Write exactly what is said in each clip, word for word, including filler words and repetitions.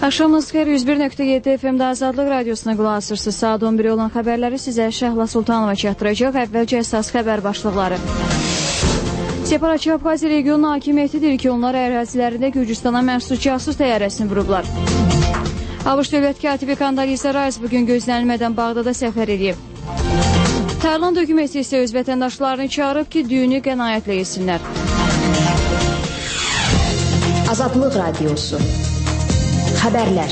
Axşamınız xeyir, yüz bir nöqtə yeddi F M-də Azadlıq Radiosuna qulaq asırsınız. Saat on biri olan xəbərləri sizə Şəhla Sultanova çatdıracaq. Əvvəlcə əsas xəbər başlıqları. Separatçı Abxaziya regionu hakimiyyətidir ki, onlar ərazilərində Gürcüstana məxsus casus təyyarəsini vurublar. ABŞ dövlət katibi Kondolisa Rice bugün gözlənilmədən Bağdada səfər edib. Tayland hökuməti isə öz vətəndaşlarını çağırıb ki, düyünü qənaətlə yesinlər. Azadlıq Radiosu. Xəbərlər.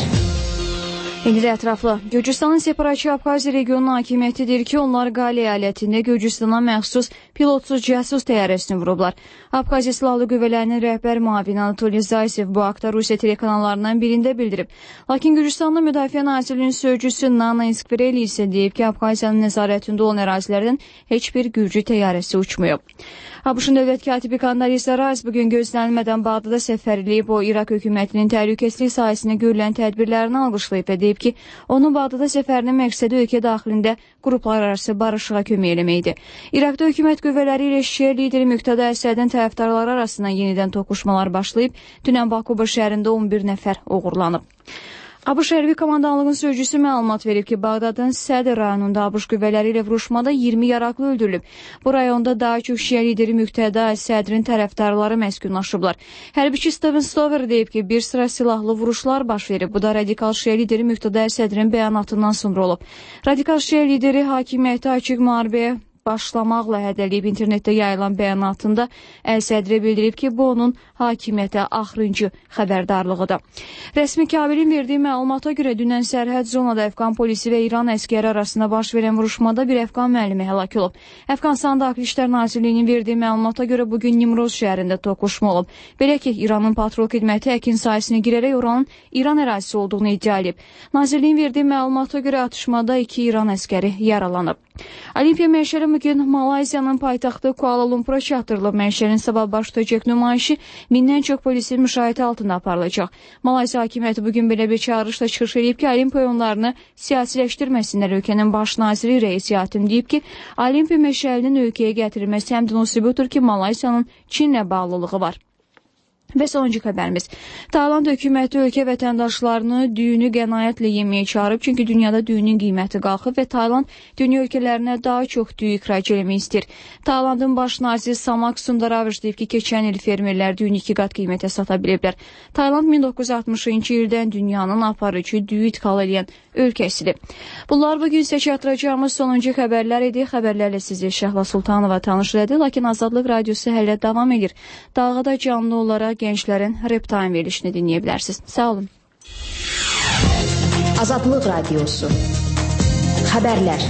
İndi də ətraflı. Gürcüstanın separatçı Abxaziya regionu hakimiyyətidir ki, onlar Qali əyalətində Gürcüstana məxsus pilotsuz casus təyyarəsini vurublar. Abxaziya Silahlı Qüvvələrinin rəhbər müavini Anatoliy Zaysev bu haqda Rusiya telekanallarından birində bildirib. Lakin Gürcüstanlı Müdafiə Nazirliyinin sözcüsü Nana İnskvereli isə deyib ki, Abxaziyanın nəzarətində olan ərazilərdən heç bir Gürcü təyyarəsi uçmayıb. ABŞ-ın dövlət katibi Kondolisa Rice bugün gözlənilmədən Bağdada səfər edib. O, İraq hökumətinin təhlükəsizlik sahəsində görülən tədbirlərini alqışlayıb və deyib ki, onun Bağdada səfərinin məqsədi ölkə daxilində qruplar arası barışığa kömək eləməkdir. İraqda hökumət qüvvələri ilə şiə lideri Müqtada Əsədin tərəfdarları arasında yenidən toqquşmalar başlayıb. Dünən Bakuba şəhərində on bir nəfər oğurlanıb. ABŞ Hərbi Komandanlığının sözcüsü məlumat verib ki, Bağdadın Sədr rayonunda ABŞ qüvvələri ilə vuruşmada iyirmi yaraqlı öldürülüb. Bu rayonda daha çox şiə lideri Müqtada Əsədin tərəfdarları məskunlaşıblar. Hərbiçi Steven Stover deyib ki, bir sıra silahlı vuruşlar baş verib. Bu da radikal şiə lideri Müqtada Əsədin bəyanatından sonra olub. Radikal şiə lideri hakimiyyəti açıq müharibəyə başlamaqla hədələyib internetdə yayılan bəyanatında Əl-Sədrə bildirib ki, bu onun hakimiyyətə axırıncı xəbərdarlığıdır. Rəsmi Kabilin verdiyi məlumata görə dünən sərhəd zonada Əfqan polisi və İran əskəri arasında baş verən vuruşmada bir Əfqan müəllimi həlak olub. Əfqanistan Daxili İşlər Nazirliyinin verdiyi məlumata görə bugün Nimroz şəhərində toqquşma olub. Belə ki, İranın patrol xidməti əkin sahəsinə girərək oranın İran ərazisi olduğunu iddia edib. Nazirliyin verdiyi məlumata görə atışmada iki İran əskəri yaralanıb. Olimpiya məşəri bugün Malayziyanın paytaxtı Kuala Lumpura çatdırılıb. Məşərin sabah baş tutacaq nümayişi mindən çox polisin müşahidə altında aparılacaq. Malayziya hakimiyyəti bugün belə bir çağırışla çıxış edib ki, Olimpiya oyunlarını siyasiləşdirməsinlər. Ölkənin baş naziri Reis Yatim deyib ki, Olimpiya məşəlinin ölkəyə gətirilməsi həmdən o sübutur ki, Malayziyanın Çinlə bağlılığı var. Və sonuncu xəbərimiz. Tayland hökuməti ölkə vətəndaşlarını düyünü qənaətlə yeməyə çağırıb, çünki dünyada düyünün qiyməti qalxıb və Tayland dünya ölkələrinə daha çox düyü ixrac eləmək istəyir. Taylandın baş naziri Samak Sundaravich deyib ki, keçən il fermerlər düyünü iki qat qiymətə sata biliblər. Tayland min doqquz yüz altmışıncı ildən dünyanın aparıcı düyü idxal edən ölkəsidir. Bunlar bugün isə çatdıracağımız sonuncu xəbərlər idi. Xəbərlərlə sizi Şəhla Sultanova tanış elədi, lakin Azadlıq Radiosu hələ davam edir. Dalğada canlı olaraq gənclərin Rap Time verilişini dinləyə bilərsiniz. Sağ olun. Azadlıq Radiosu. Xəbərlər.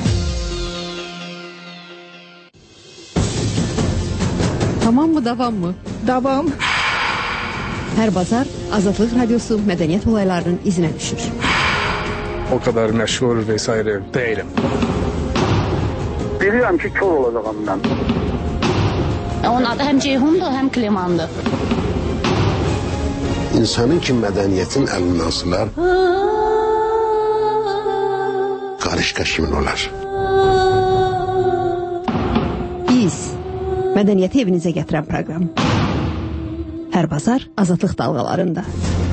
Tamam mı, davam mı? Davam. Hər bazar Azadlıq Radiosu mədəniyyət olaylarının izinə düşür. O kadar məşhur vesaire değilim. Bilirəm ki, kör olacağım mən. Onun adı həm Ceyhundur, həm Klemandır. İnsanın ki, mədəniyyətin əlindən sılar, qarışqa kimin olar? Biz, mədəniyyəti evinizə gətirən proqram. Hər bazar Azadlıq dalğalarında.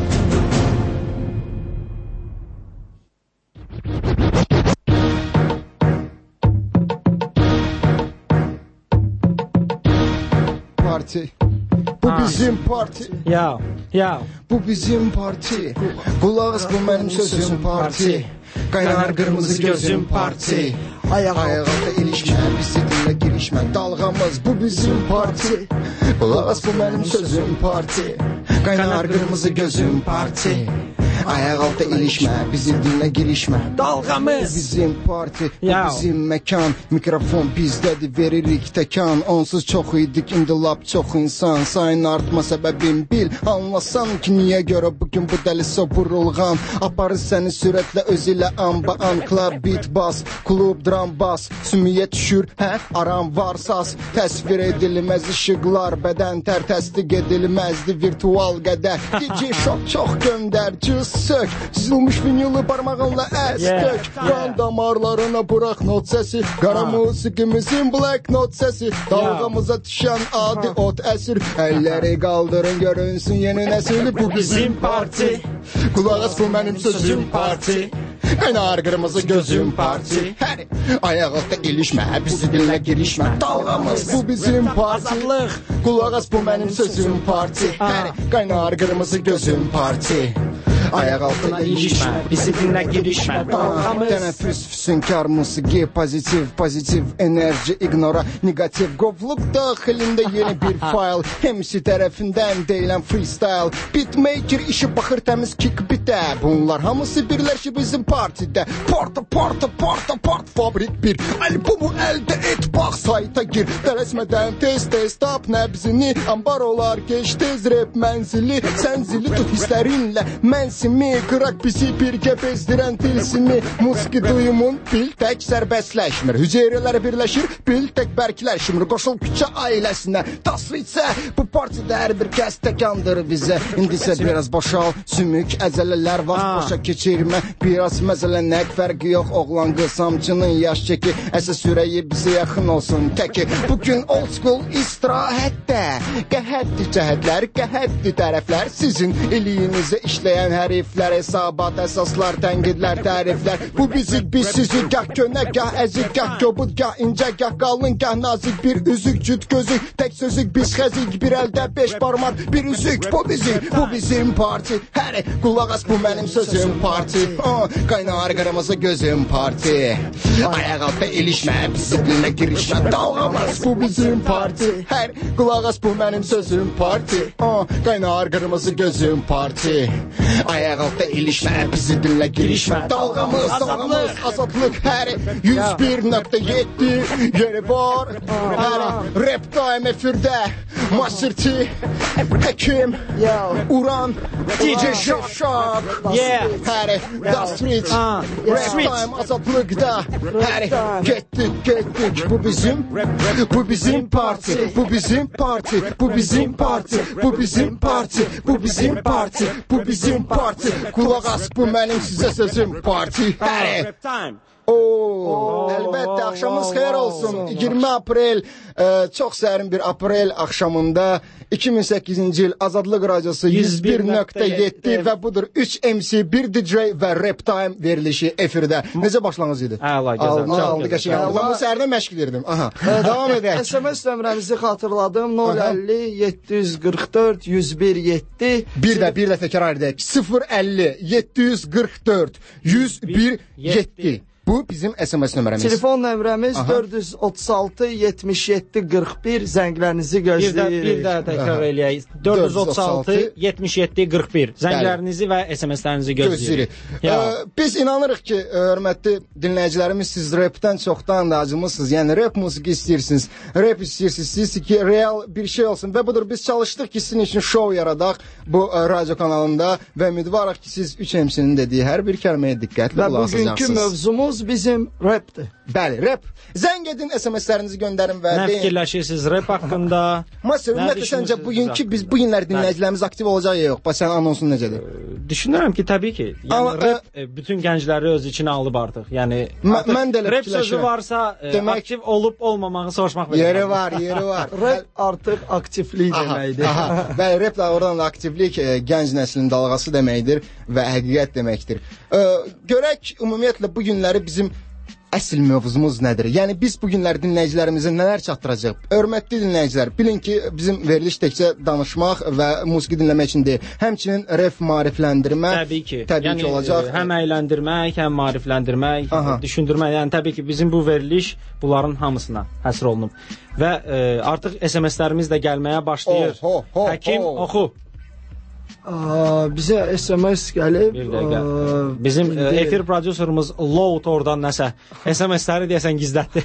Parti. Bu bizim parti. Ya, ya. Bu bizim parti. Kulağız bu benim sözüm parti. Kaynar kırmızı gözüm parti. Ayak ayakta ilişme, bizi dinle girişme. Dalgamız bu bizim parti. Kulağız bu benim sözüm parti. Kaynar kırmızı gözüm parti. Ayak altı ilişme, bizi dinle girişme. Dalgamız bu bizim parti, bu ya. Bizim mekan. Mikrofon bizdədir, veririk təkan. Onsuz çox idik, indi lap çox insan. Sayın artma səbəbim bil. Anlasan ki, niyə görə bugün bu dəli soburulğan. Aparır səni sürətlə öz ilə amba an. Club beat bas, klub dram bas. Sümüyə düşür, hə, aram var saz. Təsvir edilməz işıqlar, bədən tər təsdiq edilməzdi virtual qədər. D J şok çox göndər, cüz qız sök, çizilmiş vinili parmağınla əz dök, qan damarlarına bırak not səsi, qara musiqimizin black note səsi, dalğamıza düşən adi ot əsir, əlləri qaldırın görünsün yeni nəsil, bu bizim parti, qulaq as bu mənim sözüm parti, qaynar qırmızı gözüm parti, hər ayaqda ilişmə, bizi dinlə girişmə, dalğamız bu bizim parti, qulaq as bu mənim sözüm parti, hər qaynar qırmızı gözüm parti. Ayaq altına ilişmə, bizi dinlə girişmə, dalğamız. Tənəffüs, füsunkar musiqi, pozitiv, pozitiv enerji, ignora, negativ, qovluq daxilində yeni bir fayl, hemsi tərəfindən deyilən freestyle, beatmaker işi baxır təmiz kick bitə, bunlar hamısı birləşib bizim partidə, porta, porta, porta, port, fabrik bir, albumu əldə et, bax sayta gir, tələsmədən tez, tez, tap nəbzini, ambar olar, geç tez rap mənzili, sən zili tut hisslərinlə, mən simi, qıraq bizi birgə bezdirən tilsimi, musiqi duyumun bil tək sərbəstləşmir, hüceyrələr birləşir, bil tək bərkləşmir, qoşul küçə ailəsinə, tasvitsə, bu partidə hər bir kəs təkandır bizə, indisə biraz boşal, sümük, əzələlər, vaxt boşa keçirmə, biraz məzələnək, fərqi yox, oğlan qısamçının yaş çeki, əsas ürəyi bizə yaxın olsun təki, bugün old school istirahətdə, qəhətli cəhətlər, qəhətli tərəflər, sizin eliyinizə işləyən hər həriflər, hesabat, əsaslar, tənqidlər, təriflər, bu bizik, biz sizi, gah könə, gah əzik, gah kobud, gah incə, gah qalın, gah nazik, bir üzük, cüt gözük, tək sözük, biz xəzik, bir əldə beş parmaq, bir üzük, bu bizik, bu bizim parti, hər qulaq as, bu mənim sözüm parti, qaynar qırmızı gözüm parti, ayaq altda ilişmə, bizi dinlə girişmə, dalğamız, bu bizim parti, hər qulaq as, bu mənim sözüm parti, qaynar qırmızı gözüm parti, ayaq altda ilişmə, bizi dinlə girişmə, dalğamız, dalğamız, azadlıq, hər yüz bir nöqtə yeddi yeri var, hər rap daim efirdə, Masterti, Həkim, Uran, D J Şafşak, hər Da Street, rap daim azadlıqda, hər getdik, getdik, bu bizim, bu bizim parti, bu bizim parti, bu bizim parti, bu bizim parti, bu bizim parti, bu bizim parti, qulaq as, bu mənim sizə sözüm parti, hər Oo, əlbəttə, axşamınız xeyir olsun. iyirmi aprel, e, çox sərin bir aprel axşamında iki min səkkizinci il Azadlıq Radiosu yüz bir nöqtə yeddi və budur üç M C, bir D J və Rap Time verilişi efirdə. Necə başlanğıc idi? Əla, gözəl. Aldı qəşəng. Mən bu səhərdən məşq edirdim. Aha. Davam edək. S M S nömrəmizi xatırladım. nol əlli yeddi yüz qırx dörd yüz bir yeddi. Bir də bir də təkrar edək. sıfır əlli yeddi yüz qırx dörd yüz bir yeddi. Bu bizim S M S nömrəmiz. Telefon nömrəmiz dörd yüz otuz altı yetmiş yeddi qırx bir, zənglərinizi gözləyirik. Bir də təkrar eləyək. dörd yüz otuz altı yetmiş yeddi qırx bir. Zənglərinizi və S M S-lərinizi gözləyirik. Biz inanırıq ki, hörmətli dinləyicilərimiz, siz rapdən çoxdan da acımısınız. Yəni rap musiqi istəyirsiniz, rap istəyirsiniz, istəyirsiniz ki, real bir şey olsun. Və budur, biz çalışdıq ki, sizin üçün şov yaradaq bu radyo kanalında və ümidvarıq ki, siz üç M C-nin dediyi hər bir kəlməyə diqqətli qulaq asacaqsınız. Və bugünkü mövzumuz bizim rapdir. Bəli, rap. Zəng edin, S M S-lərinizi göndərin və nə fikirləşirsiniz rap haqqında? Masir, ümumiyyətlə səncə bugünkü biz bu günlər dinləyicilərimiz aktiv olacaq ya yox? Bax, sənin anonsun necədir? Düşünürəm ki, təbii ki. Yəni Ama, rap ə, bütün gəncləri öz içinə alıb artıq. Yəni artıq mən də rap sözü varsa, demək, aktiv olub olmamağı soruşmaq verir. Yeri var, yeri var. Rap artıq aktivlik deməkdir. Aha, bəli, rap da oradan da aktivlik e, gənc nəslin dalğası deməkdir və həqiqət deməkdir. E, görək ümumiyyətlə bu günləri bizim əsl mövzumuz nədir? Yəni biz bu günlər dinləyicilərimizə nələr çatdıracaq? Hörmətli dinləyicilər, bilin ki, bizim veriliş təkcə danışmaq və musiqi dinləmək üçün deyil. Həmçinin ref maarifləndirmə təbii ki, təbii yəni, ki olacaq. Həm əyləndirmək, həm maarifləndirmək, Aha. düşündürmək. Yəni təbii ki, bizim bu veriliş bunların hamısına həsr olunub. Və e, artıq S M S-lərimiz də gəlməyə başlayır. Oh, oh, oh, Həkim, oh. oxu. Aa, bizə S M S gəlib. Bir dəqiqə. Bizim ə, efir prodüserimiz Load oradan nəsə S M S-ləri deyəsən gizlətdi.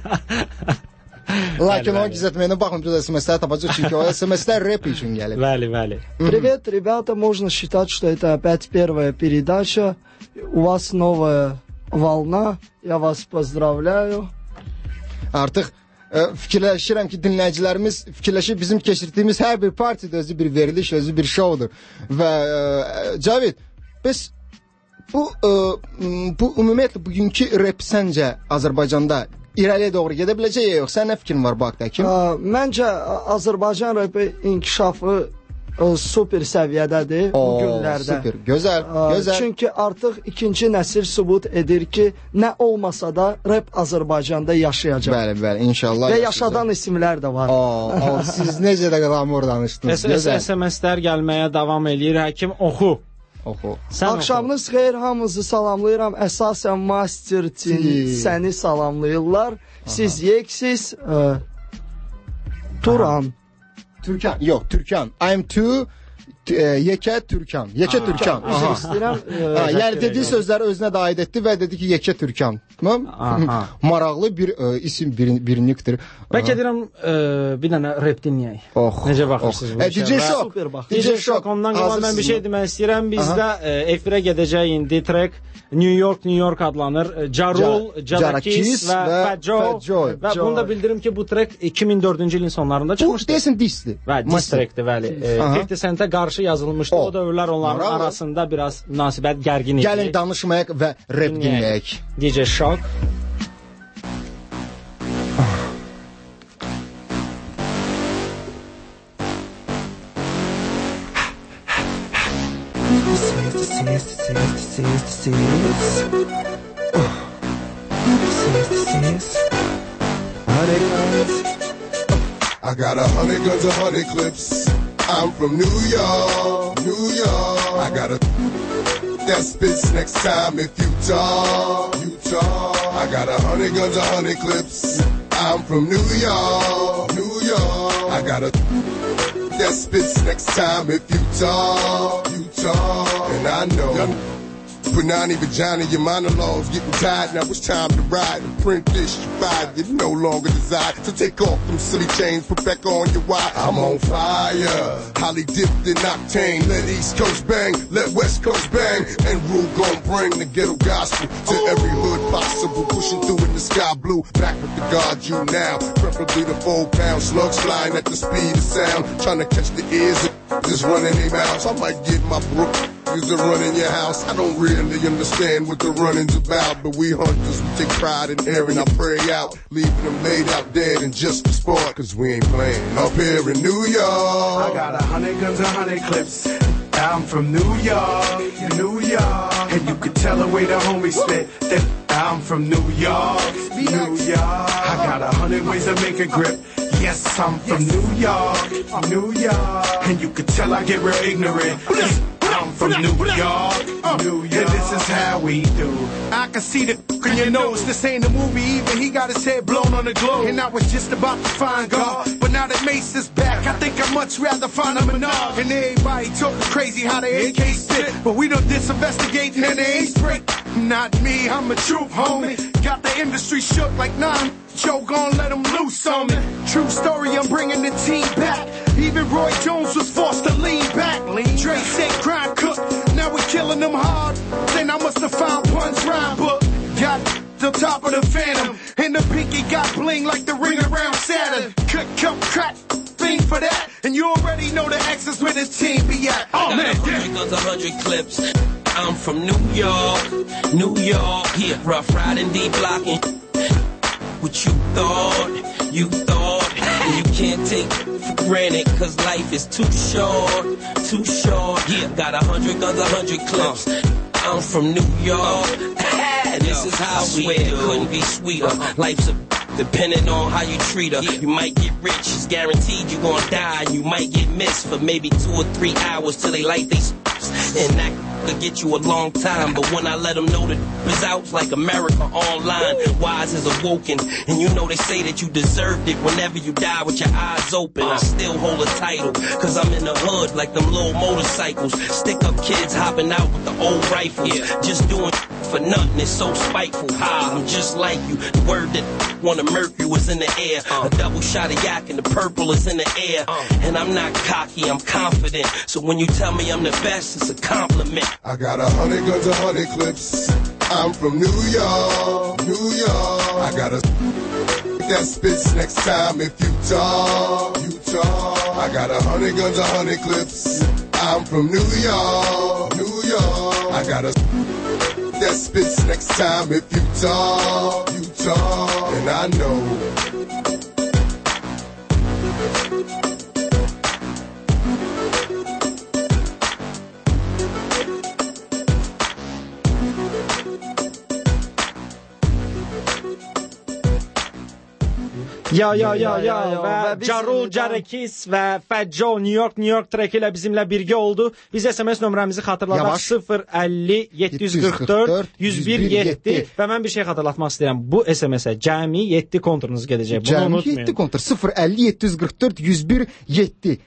Lakin o gizlətməyinə baxın, biz S M S-ləri tapacaq, çünki o S M S-lər rap üçün gəlib. Bəli, bəli. Привет, ребята, можно считать, что это опять первая передача. У вас новая волна. Я вас поздравляю. Artıq fikirləşirəm ki, dinləyicilərimiz fikirləşir bizim keçirdiyimiz hər bir partidə özü bir veriliş, özü bir şovdur. Və ə, Cavid, Bəs bu ə, bu ümumiyyətlə bugünkü rep səncə Azərbaycanda irəliyə doğru gedə biləcək ya yox? Sənin nə fikrin var bu haqda Həkim? Məncə Azərbaycan repi inkişafı ə, super səviyyədədir bu Oo, günlərdə. Super, gözəl, Ə, gözəl. Çünki artıq ikinci nəsil sübut edir ki, nə olmasa da rep Azərbaycanda yaşayacaq. Bəli, bəli, inşallah. Və yaşadan isimlər də var. Oo, o, siz necə də qlamur danışdınız. S M S-lər gəlməyə davam eləyir. Həkim oxu. Oxu. Sən Axşamınız xeyir, hamınızı salamlayıram. Əsasən Master Team səni salamlayırlar. Siz yeksiz ə, Turan. Türkan. Yox, Türkan. I'm too Yekə Türkan. Yekə Türkan. Üzr istəyirəm. Ha, yəni dediyi sözləri özünə də aid etdi və dedi ki, Yekə Türkan. Maraqlı bir ə, isim, bir, bir nickdir. Bəlkə deyirəm ə, bir dənə rep dinləyək. Oh, necə baxırsınız oh. bu E, D J Shock. D J Shock. Ondan qabaq mən bir şey demək istəyirəm. Bizdə efirə gedəcək indi track New York, New York adlanır. Jarul, Jadakis və Fat Joe. Və bunu da bildirim ki, bu track iki min dördüncü ilin sonlarında çıxmışdı. Bu desin disli. Və diss trackdir, bəli. fifty Centə qarşı yazılmışdı. O dövrlər onların Maralı. Arasında biraz münasibət gərgin idi. Gəlin danışmayaq və rap dinləyək. D J Shock. I got a hundred guns, a hundred clips. I'm from New York, New York. I got a that spits next time if you talk, you talk. I got a hundred guns, a hundred clips. I'm from New York, New York. I got a that spits next time if you talk, you talk. And I know. Punani vagina, your monologues getting tired. Now it's time to ride and print this. You five, you no longer desire. So take off them silly chains, put back on your wire. I'm on fire, highly dipped in octane. Let East Coast bang, let West Coast bang. And Rue gon' bring the ghetto gospel to every hood possible. Pushing through in the sky blue, back with the guard you now. Preferably the four pound slugs flying at the speed of sound. Trying to catch the ears of just running their mouths. I might get my brook. Is to run in your house. I don't really understand what the running's about, but we hunters, we take pride in airing our prey out, leaving them laid out dead and just for sport, cause we ain't playing up here in New York. I got a hundred guns, a hundred clips. I'm from New York, New York, and you could tell the way the homies spit that I'm from New York, New York. I got a hundred ways to make a grip. Yes, I'm from New York, New York, and you could tell I get real ignorant. I'm from New York, New York, and this is how we do. I can see the in your nose, this ain't a movie even, he got his head blown on the globe. And I was just about to find God, but now that Mace is back, I think I'd much rather find a Menard. And everybody talking crazy how they A K sit, but we don't disinvestigate and they ain't straight. Not me, I'm a truth homie, got the industry shook like nine. Joe gon' let him loose on me. True story, I'm bringing the team back. Even Roy Jones was forced to lean back. Dre said crime cook, now we killing them hard. Then I must have found Punch Rhyme Book. Got the top of the Phantom, and the pinky got bling like the ring around Saturn. Cut, cut, crack, thing for that. And you already know the X is where the team be at. Oh man, a hundred guns, a hundred clips. I'm from New York, New York. Here, rough riding, deep blocking. What you thought, you thought, and you can't take for granted, cause life is too short, too short. Yeah, got a hundred guns, a hundred clips. I'm from New York, and this is how we do. Couldn't be sweeter. Life's a depending on how you treat her. You might get rich, it's guaranteed you gon' die. You might get missed for maybe two or three hours till they light they and that could get you a long time. But when I let them know the results like America Online, wise is awoken. And you know they say that you deserved it whenever you die with your eyes open. I still hold a title, cause I'm in the hood like them little motorcycles. Stick up kids hopping out with the old rifles. Just doing for nothing, it's so spiteful. Ha, I'm just like you. The word that wanna murk you is in the air. A double shot of yak and the purple is in the air. And I'm not cocky, I'm confident. So when you tell me I'm the best, it's a compliment. I got a hundred guns, a hundred clips. I'm from New York, New York. I got a that spits next time if you talk, you talk. I got a hundred guns, a hundred clips. I'm from New York, New York. I got a that spits next time if you talk, you talk, and I know. Ya ya ya ya və Carol Carekis və Fəcco New York New York treki ilə bizimlə birgə oldu. Biz S M S nömrəmizi xatırladaq sıfır əlli yeddi yüz qırx dörd yüz bir yeddi və mən bir şey xatırlatmaq istəyirəm. Bu S M S-ə cəmi yeddi konturunuz gedəcək. Bunu cəmi unutmayın. yeddi kontur sıfır əlli yeddi yüz qırx dörd yüz bir yeddi.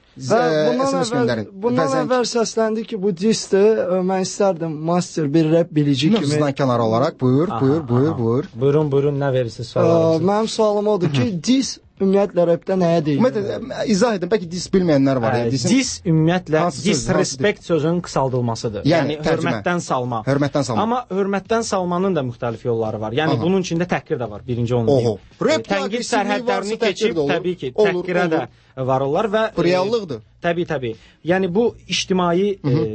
Bundan əvvəl səsləndi ki, bu disdir. Mən istərdim master bir rap bilici kimi. Mövzudan kənar olaraq buyur, buyur, buyur, buyur. Buyurun, buyurun, nə verirsiniz suallarınızı? Mənim sualım odur ki, dis ümumiyyətlə rapdə nəyə deyil? Ümumiyyətlə, izah edin, bəlkə dis bilməyənlər var. Ə, dis ümumiyyətlə disrespect sözünün qısaldılmasıdır. Yəni, yəni hörmətdən salma. Hörmətdən salma. Amma hörmətdən salmanın da müxtəlif yolları var. Yəni, Aha. bunun içində təhqir də var, birinci onu deyim. Tənqid sərhədlərini keçib, təbii ki, təhqirə də varırlar və... Bu reallıqdır. Təbii, təbii. Yəni, bu ictimai,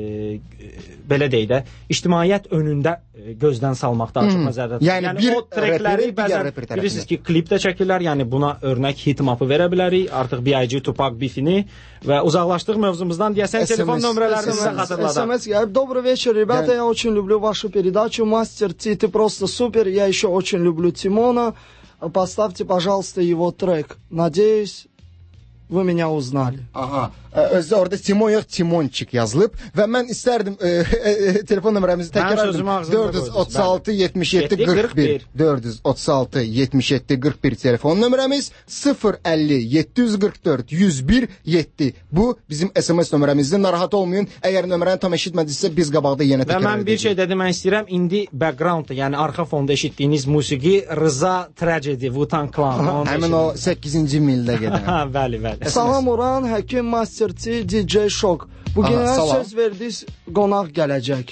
e, belə deyək də, ictimaiyyət önündə gözdən salmaq daha çox nəzərdə tutulur. Yəni, yəni, o trekləri bəzən bilirsiniz ki, klip də çəkirlər, yəni buna örnək hitmapı verə bilərik, artıq B I G, Tupac, Bifini və uzaqlaşdıq mövzumuzdan, deyəsən telefon nömrələrini sizə xatırladaq. эс эм эс. Добрый вечер, ребята, я очень люблю вашу передачу, мастер Ти, ты просто супер, я еще очень люблю Тимона, поставьте, пожалуйста, его трек, надеюсь, вы меня uznali. Aha. Özdə orada Timon yox, Timonçik yazılıb və mən istərdim e, e, telefon nömrəmizi təkrar edim. dörd yüz otuz altı yetmiş yeddi qırx bir dörd yüz otuz altı yetmiş yeddi qırx bir telefon nömrəmiz sıfır əlli yeddi yüz qırx dörd yüz bir yeddi. Bu bizim S M S nömrəmizdir. Narahat olmayın. Əgər nömrəni tam eşitmədinizsə biz qabaqda yenə təkrar edəcəyik. Və mən bir şey dedim, mən istəyirəm indi background, yəni arxa fonda eşitdiyiniz musiqi Rıza Tragedy, Wu-Tang Clan. Həmin o səkkizinci mildə gedən. Bəli, bəli. Salam Orhan, Həkim Master D J Shock. Bugünə söz verdiniz, qonaq gələcək.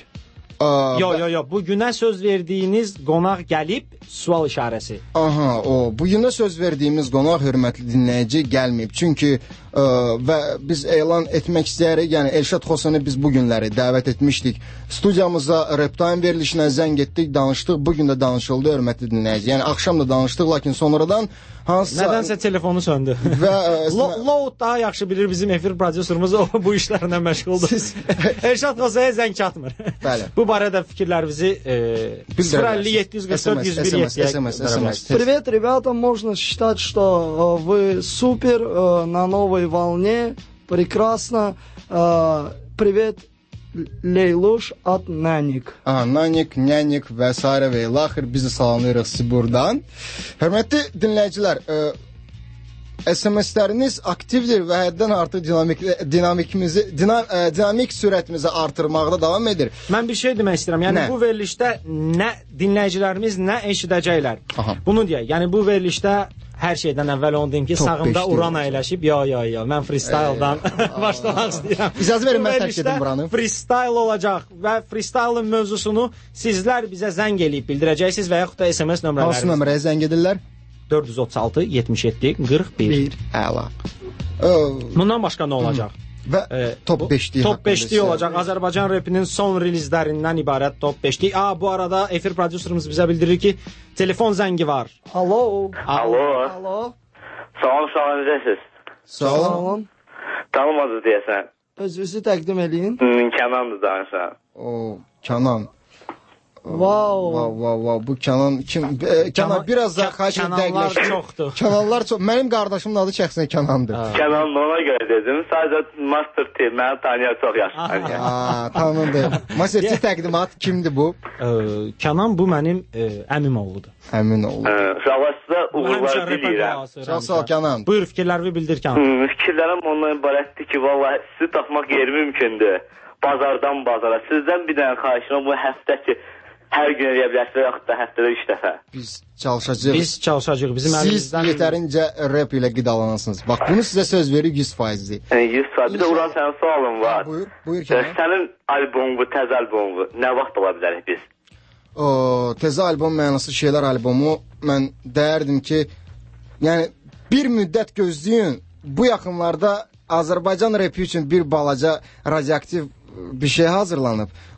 Yo, yo, yo. Bugünə söz verdiyiniz qonaq gəlib, sual işarəsi. Aha, o. Bugünə söz verdiyimiz qonaq, hörmətli dinləyici, gəlməyib. Çünki ə, və biz elan etmək istəyirik, yəni Elşad Xosani biz bu günləri dəvət etmişdik. Studiyamıza Rap Time verilişinə zəng etdik, danışdıq. Bugün də danışıldı, hörmətli dinləyici. Yəni axşam da danışdıq, lakin sonradan hansısa... Nədənsə telefonu söndü. Və Load daha yaxşı bilir, bizim efir prodüserimiz o bu işlərlə məşğuldur. Siz... Elşad Xosaniyə zəng çatmır. Bəli. Bu barədə fikirlərinizi sıfır əlli yeddi yüz qırx dörd yüz bir yeddi. Привет, ребята, можно считать, что вы супер, на новой волне, прекрасно. Привет, Leyluş at Nanik. Aha, Nanik, Nanik və s. və ilaxır bizi salamlayırıq sizi buradan. Hörmətli dinləyicilər, S M S-ləriniz aktivdir və həddən artıq dinamik, dinamikimizi, dinam, dinamik sürətimizi artırmaqda davam edir. Mən bir şey demək istəyirəm. Yəni nə? Bu verilişdə nə dinləyicilərimiz nə eşidəcəklər? Aha. Bunu deyək. Yəni bu verilişdə hər şeydən əvvəl onu deyim ki, Top sağımda Uran əyləşib, yo, yo, yo, mən freestyle-dan başlamaq istəyirəm. İcazə verin, mən tərk edim buranı. Freestyle olacaq və freestyle-ın mövzusunu sizlər bizə zəng eləyib bildirəcəksiniz və yaxud da S M S nömrələriniz. Hansı nömrəyə zəng edirlər? dörd yüz otuz altı yetmiş yeddi qırx bir. Əla. Bundan başqa nə olacaq? Və e, top beşlik. Top beşlik olacaq. Azərbaycan rapinin son rilizlərindən ibarət top beşlik. Aa, bu arada efir prodüserimiz bizə bildirir ki, telefon zəngi var. Alo. Alo. Alo. Salam, salam, necəsiz? Sağ olun. Tanımadınız deyəsən. Özünüzü təqdim eləyin. Kənandır danışan. O, Kənan. Wow. Wow, wow, wow. Bu Kənan kim? E, Kənan biraz da xahiş edirəm dəqiqləşdir. Kənanlar çoxdur. Kənanlar çox. Mənim qardaşımın adı şəxsən Kənandır. Kənan ona görə dedim. Sadəcə Master T məni tanıyan çox yaxşı. Aa, tanındı. Master T təqdimat kimdir bu? Ə, Kənan bu mənim ə, əmim oğludur. Əmin oğlu. Sağlasıda uğurlar diləyirəm. Çox sağ ol Kənan. Buyur, fikirlərimi bildir Kənan. Fikirlərim ondan ibarətdir ki, vallahi sizi tapmaq yeri mümkündür. Bazardan bazara. Sizdən bir dənə xahişim bu həftə ki, hər gün eləyə bilərsiniz, yaxud da həftədə üç dəfə. Biz çalışacağıq. Biz çalışacağıq. Bizim Siz əlimizdən... yetərincə rap ilə qidalanasınız. Bax, bunu sizə söz veririk yüz faizli. Yəni, yüz faizli. Bir də Uran, sənin sualın var. Buyur, buyur Kənan. Sənin albomu, təzə albomu, nə vaxt ola bilərik biz? O, təzə albom mənası şeylər albomu, mən deyərdim ki, yəni, bir müddət gözləyin, bu yaxınlarda Azərbaycan rapi üçün bir balaca radioaktiv bir şey hazırlanıb.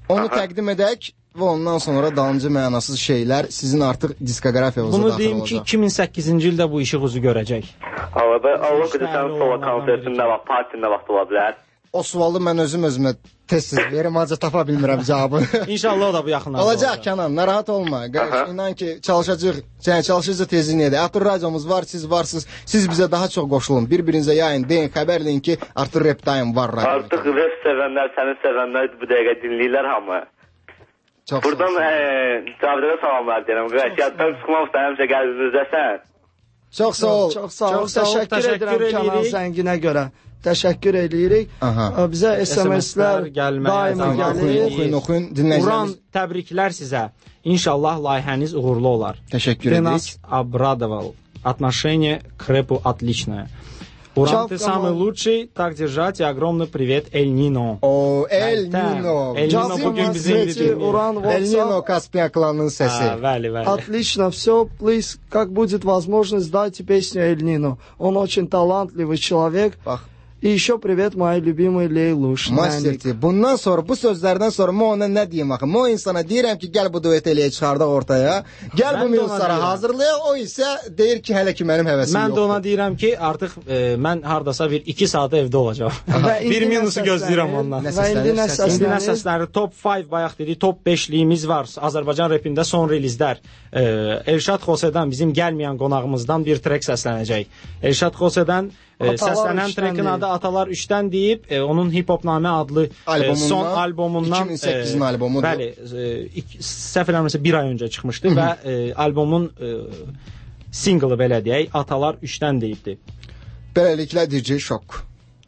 Onu təqdim edək və ondan sonra dalınca mənasız şeylər sizin artıq diskoqrafiyanıza Bunu daxil deyim olacaq. ki, iki min səkkizinci ildə bu işi quzu görəcək. Allah, Allah qədər sənin solo konsertində vaxt, partində vaxt ola bilər. O sualı mən özüm özümə tez-tez verim, ancaq tapa bilmirəm cavabını. İnşallah o da bu yaxınlarda olacaq. Olacaq Kənan, narahat olma. İnan ki, çalışacaq, yəni çalışacaq tezliyə. Artur radiomuz var, siz varsınız. Siz bizə daha çox qoşulun. Bir-birinizə yayın, deyin, xəbərləyin ki, Artur Rap Time var radioda. Artıq rap sevənlər, səni sevənlər bu dəqiqə dinləyirlər hamı. Çox Buradan Cavidə salamlar deyirəm. Yaddan çıxmaq istəyirəm, həmişə qəlbimizdəsən. Çox sağ ol. Çox sağ ol. Təşəkkür edirəm Kənan Zənginə görə. Təşəkkür edirik. Bizə S M S-lər daima gəlir. Oxuyun, oxuyun, dinləyicilərimiz. Uran, təbriklər sizə. İnşallah layihəniz uğurlu olar. Təşəkkür edirik. Нас обрадовал. Отношение к рэпу отличное. Уран, ты самый лучший, так держать, и огромный привет Эль Нино. O, El Nino. El Nino bugün bizim El Nino Kaspiyan klanının səsi. Bəli, bəli. Отлично, все, please, как будет возможность, дайте песню Эль Нино. Он очень талантливый человек. Bax. И еще привет моей любимой Leylуş. Masterti, bundan sonra, bu sözlərdən sonra mən ona nə deyim axı? Mən o insana deyirəm ki, gəl bu duet eləyə çıxardaq ortaya. Gəl bu mövzulara hazırlayaq. O isə deyir ki, hələ ki mənim həvəsim yoxdur. Mən də ona deyirəm ki, artıq e, mən hardasa bir iki saat evdə olacağam. Bir minusu gözləyirəm ondan. Və indi nə səsləri? İndi nə səsləri? Top beş bayaq dedik, top beşliyimiz var. Azərbaycan repində son relizlər. E, Elşad Xosedən, bizim gəlməyən qonağımızdan bir trek səslənəcək. Elşad Xosedən e, səslənən trekin adı Atalar üçdən deyib, e, onun Hip Hop Namə adlı e, son albomundan iki min səkkizin e, albomudur. Bəli, e, səhv eləmirəmsə bir ay öncə çıxmışdı və e, albomun e, singlı belə deyək, Atalar üçdən deyibdi. Beləliklə D J Şok.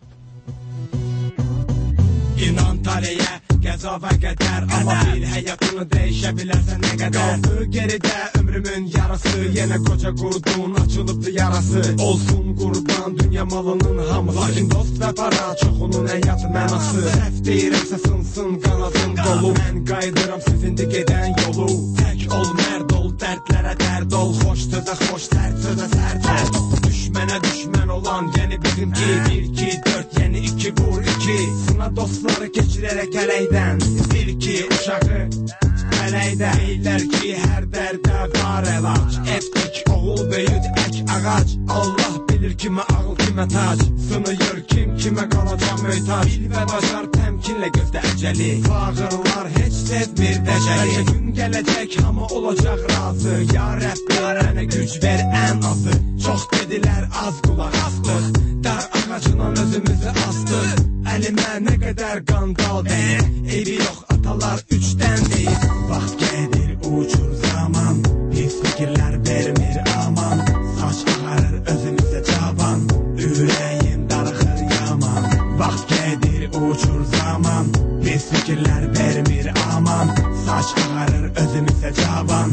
İnan taleyə, qəza və qədər, amma bil həyatını dəyişə bilərsən nə qədər. Qaldı geridə ömrümün yarası, yenə qoca qurdun açılıbdı yarası. Olsun qurban dünya malının hamısı, lakin dost və para çox onun həyat mənası. Səhv deyirəmsə sınsın qanadın dolu, mən qaydıram sizindir gedən yolu. Tək ol, mərd ol, dərdlərə dərd ol, xoş sözə xoş, sərt sözə sərt ol. Düşmənə düşmən olan yeni bizimki, bir, iki, dörd, yeni iki, vur, iki. Sına dostları keçirərək ələkdən, bil ki uşağı ələkdə. Deyirlər ki hər dərdə var əlac, etdik oğul böyüd ək ağac. Allah bilir kimə ağıl kimə tac, sınıyır kim kimə qalacaq möhtac. Bil və bacar təmkinlə gözdə əcəli, fağırlar heç sevmir dəcəli. Bəlkə gün gələcək hamı olacaq razı, ya Rəbbi mənə güc ver ən azı. Çox dedilər az qulaq astıq, dar ağacından özümüzü astıq. Əlimə nə qədər qandal deyir, eybi yox atalar üçdən deyir. Vaxt gedir uçur zaman, pis fikirlər vermir aman. Saç ağarır özümüzə cavan, ürəyim darıxır yaman. Vaxt gedir uçur zaman, pis fikirlər vermir aman. Saç ağarır özümüzə cavan,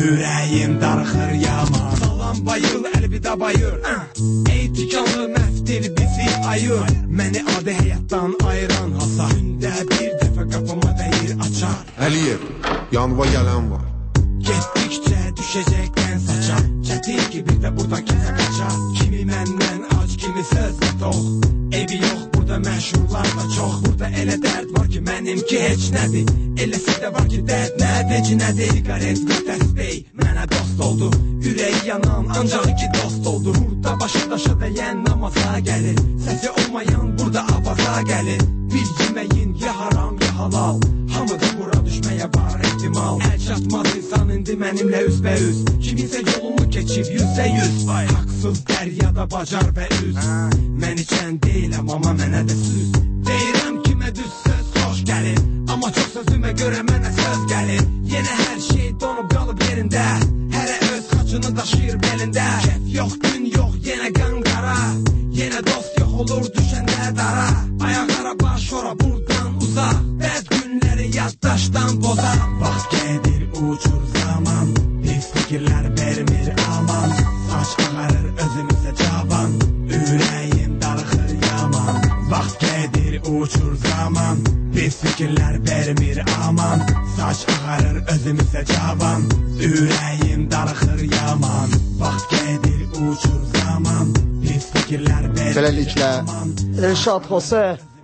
ürəyim darıxır yaman. Salam bayıl, əlvida bayır, ey tikanlı məftil bizi ayır. Məni adi həyatdan ayıran hasar, gündə bir dəfə qapıma dəyir açar. Əliyev, yanva gələn var. Getdikcə düşəcəkdən saçar, çətin ki bir də buradan kəsə qaçar. Kimi məndən ac, kimi sözlə tox, evi yox burada məşhurlar da çox. Burada elə dərd var ki mənimki heç nədir, eləsi də var ki dərd nədir ki nədir. Sigaret və dəstək mənə dost oldu, ürəyi yanan ancaq iki dost oldu. Burada başı daşa dəyən namaza gəlir, səsi olmayan burada avaza gəlir. Bir yeməyin ya haram ya halal, hamıda bura düşməyə var ehtimal. Əl çatmaz insan indi mənimlə üzbəüz, kiminsə yolunu keçib yüzdə yüz. Haqsız dəryada bacar və üz, mən içən deyiləm amma mənə də süz. Deyirəm kimə düz söz xoş gəlir, amma çox sözümə görə mənə söz gəlir. Yenə hər şey donub qalıb yerində, hərə öz xaçını daşıyır belində. Kef yox, gün yox, yenə qan qara, yenə dost yox olur düşəndə dara. Ayaqlara baş ora buradan uzaq, bəd günləri yaddaşdan bozar. Vaxt gedir uçur zaman, pis fikirlər vermir aman. Saç ağarır özümüzə cavan, ürəyim darıxır yaman. Vaxt gedir uçur zaman, pis fikirlər vermir aman. Saç ağarır özümüzə cavan, ürəyim darıxır yaman. Vaxt gedir uçur zaman, pis fikirlər vermir Beləliklə Elşad Xose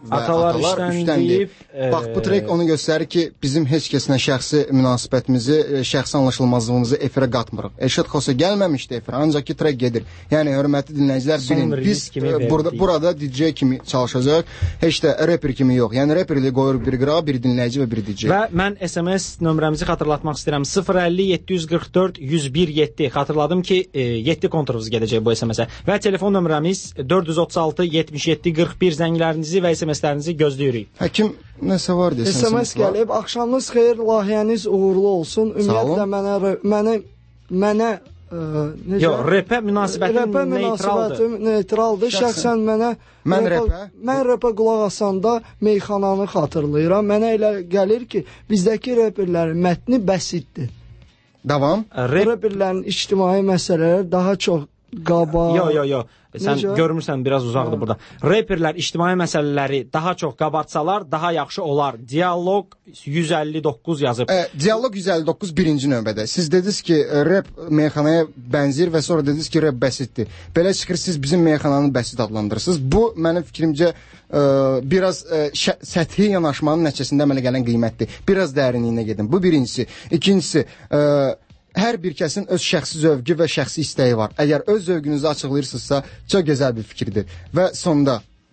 və atalar, atalar üçdən deyib. E... Bax, bu trek onu göstərir ki, bizim heç kəslə şəxsi münasibətimizi, şəxsi anlaşılmazlığımızı efirə qatmırıq. Elşad Xosa gəlməmişdi efirə, ancaq ki, trek gedir. Yəni, hörmətli dinləyicilər, bilin, biz burada, burada D J kimi çalışacaq, heç də rapper kimi yox. Yəni, rapperliyi qoyur bir qırağa, bir dinləyici və bir D J. Və mən S M S nömrəmizi xatırlatmaq istəyirəm. sıfır əlli yeddi yüz qırx dörd yüz bir yeddi. Xatırladım ki, yeddi konturumuz gedəcək bu S M S-ə. Və telefon nömrəmiz dörd yüz otuz altı yetmiş yeddi qırx bir. Zənglərinizi və S M S-lərinizi gözləyirik. Həkim, nəsə var desən? S M S gəlib, axşamınız xeyir, layihəniz uğurlu olsun. Ümumiyyətlə, mənə, mənə, mənə necə? Yox, repə münasibətim neytraldır. neytraldır. Şəxsən mənə, mən repə, mən repə qulaq asanda meyxananı xatırlayıram. Mənə elə gəlir ki, bizdəki reperlərin mətni bəsitdir. Davam. Rep... Reperlərin ictimai məsələləri daha çox qaba. Yo, yo, yo. Sən necə? Görmürsən, biraz uzaqdır burada. Reperlər ictimai məsələləri daha çox qabartsalar, daha yaxşı olar. Dialoq yüz əlli doqquz yazıb. E, Dialoq yüz əlli doqquz birinci növbədə. Siz dediniz ki, rep meyxanaya bənzir və sonra dediniz ki, rep bəsitdir. Belə çıxır, siz bizim meyxananı bəsit adlandırırsınız. Bu, mənim fikrimcə, e, biraz e, səthi yanaşmanın nəticəsində əmələ gələn qiymətdir. Biraz dərinliyinə gedin. Bu birincisi. İkincisi, e, hər bir kəsin öz şəxsi zövqü və şəxsi istəyi var. Əgər öz zövqünüzü açıqlayırsınızsa, çox gözəl bir fikirdir. Və sonda,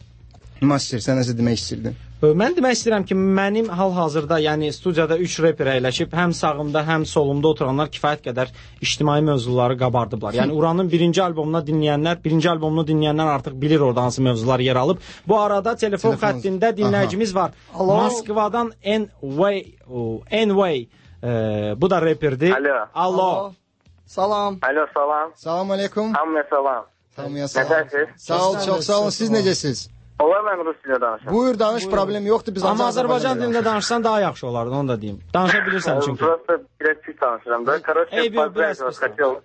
Master, sən nəsə demək istəyirdin? Mən demək istəyirəm ki, mənim hal-hazırda, yəni studiyada üç reper əyləşib, həm sağımda, həm solumda oturanlar kifayət qədər ictimai mövzuları qabardıblar. Yəni Uranın birinci albomunu dinləyənlər, birinci albomunu dinləyənlər artıq bilir orada hansı mövzular yer alıb. Bu arada telefon xəttində dinləyicimiz var. Moskvadan N-Way, N-Way. Ee, bu da reperdi. Alo. Alo. Salam. Alo, salam. Salam aleyküm. Hamıya salam. Hamıya salam. Necəsiz? Sağ ol, çox sağ olun. Siz necəsiz? Olar mən rus dilində danışam. Buyur, danış, Buyur. Problem yoxdur. Biz Amma Azərbaycan dilində danışsan daha yaxşı olardı, onu da deyim. Danışa bilirsən çünki. Просто biraz pis danışıram da. Короче, поздравить вас хотел.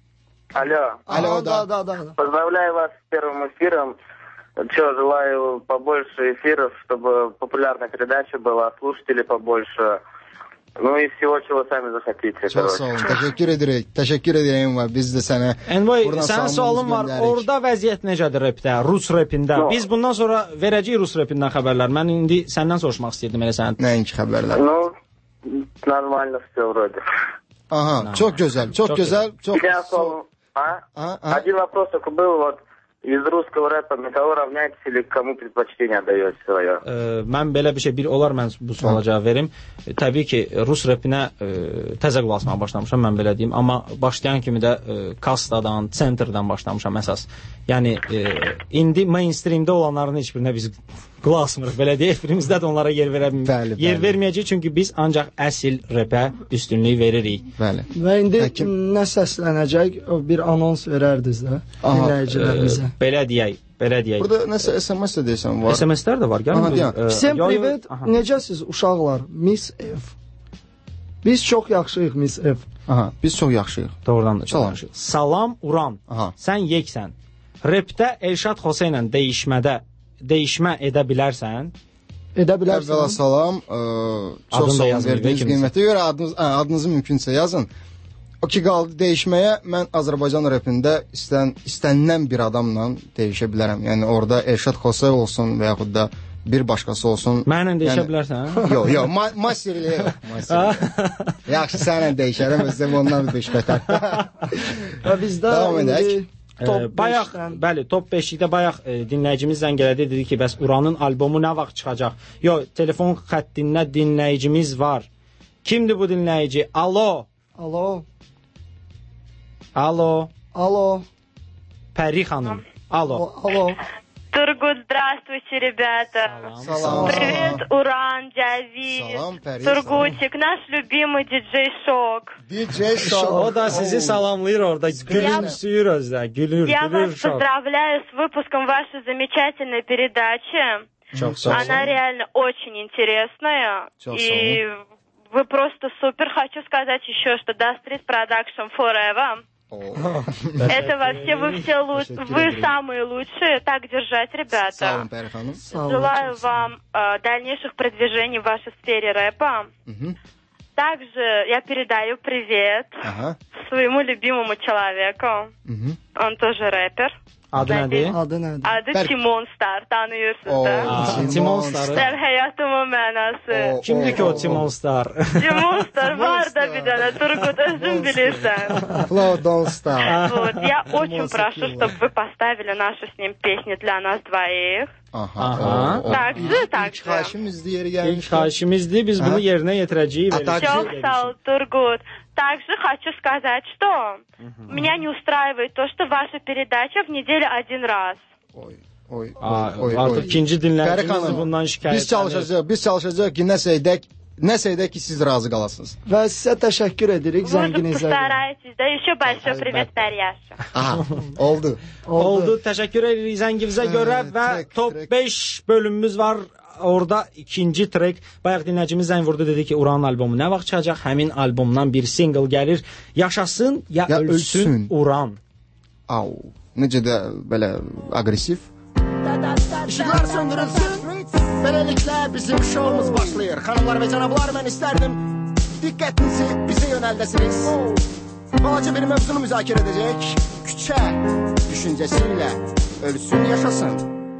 Алло. Алло, да, да, да. Поздравляю вас с первым эфиром. Че, желаю побольше эфиров, чтобы популярная передача была, слушателей побольше. Ну и всего, чего sami захотите. Çox sağ olun. Təşəkkür edirik. Təşəkkür edirəm və biz də sənə Envoy, sənin sualın var. Orada vəziyyət necədir repdə, Rus repində? No. Biz bundan sonra verəcəyik Rus repindən xəbərlər. Mən indi səndən soruşmaq istəyirdim elə sənin. Nəinki xəbərlər? Ну, нормально все вроде. Aha, çox gözəl, çox gözəl, çox. Один вопрос только был вот. Из rusского рэpa kого равняетесь или kому предпочтение отдаете свое? E, mən belə bir şey, bir olar mən bu suala cavab verim. E, təbii ki, Rus repinə e, təzə qulaq asmağa başlamışam, mən belə deyim. Amma başlayan kimi də e, kastadan, centerdən başlamışam əsas. Yəni, e, indi mainstreamdə olanların heç birinə biz qulaq asmırıq, belə deyək. Efirimizdə də onlara yer, verə, bəli, yer bəli. verməyəcək, çünki biz ancaq əsl repə üstünlük veririk. Bəli. Və indi Həkim... nə səslənəcək, bir anons verərdiniz də dinləyicilərimizə. E, belə deyək. Belə deyək. Burada nəsə S M S də deyəsən var. S M S-lər də var. Всем привет. Necəsiz uşaqlar? Miss F. Biz çox yaxşıyıq Miss F. Aha, biz çox yaxşıyıq. Doğrudan da çox yaxşıyıq. Salam Uran. Aha. Sən yeksən. Repdə Elşad Xosa ilə dəyişmədə dəyişmə edə bilərsən? Edə bilərsən. Əvvəla salam. Ə, çox sağ olun verdiyiniz qiymətə görə adınız, ə, adınızı mümkünsə yazın. O ki qaldı dəyişməyə, mən Azərbaycan repində istən, istənilən bir adamla dəyişə bilərəm. Yəni orada Elşad Xosa olsun və yaxud da bir başqası olsun. Mənlə dəyişə yəni, bilərsən? Yox, yox, ma masterlə yox. Yaxşı, sənlə dəyişərəm, özüm ondan bir beş bətər. Və bizdə davam edək. Top e, bayaq, bəli, top beşlikdə bayaq e, dinləyicimiz zəng elədi, dedi ki, bəs Uranın albomu nə vaxt çıxacaq? Yox, telefon xəttində dinləyicimiz var. Kimdir bu dinləyici? Alo. Alo. Alo. Alo. Pəri xanım. Alo. Alo. Тургут, здравствуйте, ребята. Салам. Привет, Уран, Джави, Тургутик, наш любимый диджей Шок. Диджей Шок. O da sizi salamlayır orada. Gülümsüyür özdə. Gülür, Я gülür вас Şok. поздравляю с выпуском вашей замечательной передачи. Она реально очень интересная. И вы просто супер. Хочу сказать еще, что The Street Production Forever. Это вообще вы все лучшие, вы самые лучшие. Так держать, ребята. Желаю вам э, дальнейших продвижений в вашей сфере рэпа. также я передаю привет Ага. своему любимому человеку. Угу. Он тоже рэпер. Adı nədir? Adı nədir? Adı Berk. Timon Star, tanıyırsınız da. Aa, Timon Star. Sən həyatımın mənası. Kimdir ki o Timon Star? Timon Star var da bir dənə, Turgut, özün bilirsən. Flow Don't Stop. Вот, я очень прошу, чтобы вы поставили нашу с ним песню для нас двоих. Aha. Aha. Также, İlk также. xahişimizdir yeri İlk gelmiş. xahişimizdir, biz bunu Ha? yerinə yetirəcəyik. A, tak- Çok sağ ol, Тургут. Также хочу сказать, что меня не устраивает то, что ваша передача в неделю один раз. Oy, oy, Aa, oy, oy. artıq ikinci Fərid dinləyicimiz xanım, bundan şikayət. biz çalışacağıq, biz çalışacağıq ki, nəsə edək, nəsə edək ki, siz razı qalasınız. Və sizə təşəkkür edirik Вы же zənginizə. постараетесь, да? Еще большой привет Тарьяше. Aha, oldu. Oldu. Təşəkkür edirik zəngimizə görə və trek, top trek. beş bölümümüz var. Orada ikinci trek. Bayaq dinləyicimiz zəng vurdu, dedi ki, Uranın albomu nə vaxt çıxacaq? Həmin albomdan bir single gəlir. Yaşasın ya, Ya ölsün, ölsün. Uran. Au, necə də belə aqressiv. İşıqlar söndürülsün. Beləliklə bizim şovumuz başlayır. Xanımlar və cənablar, mən istərdim diqqətinizi bizə yönəldəsiniz. Balaca bir mövzunu müzakirə edəcək. Küçə düşüncəsiyle ölsün, yaşasın.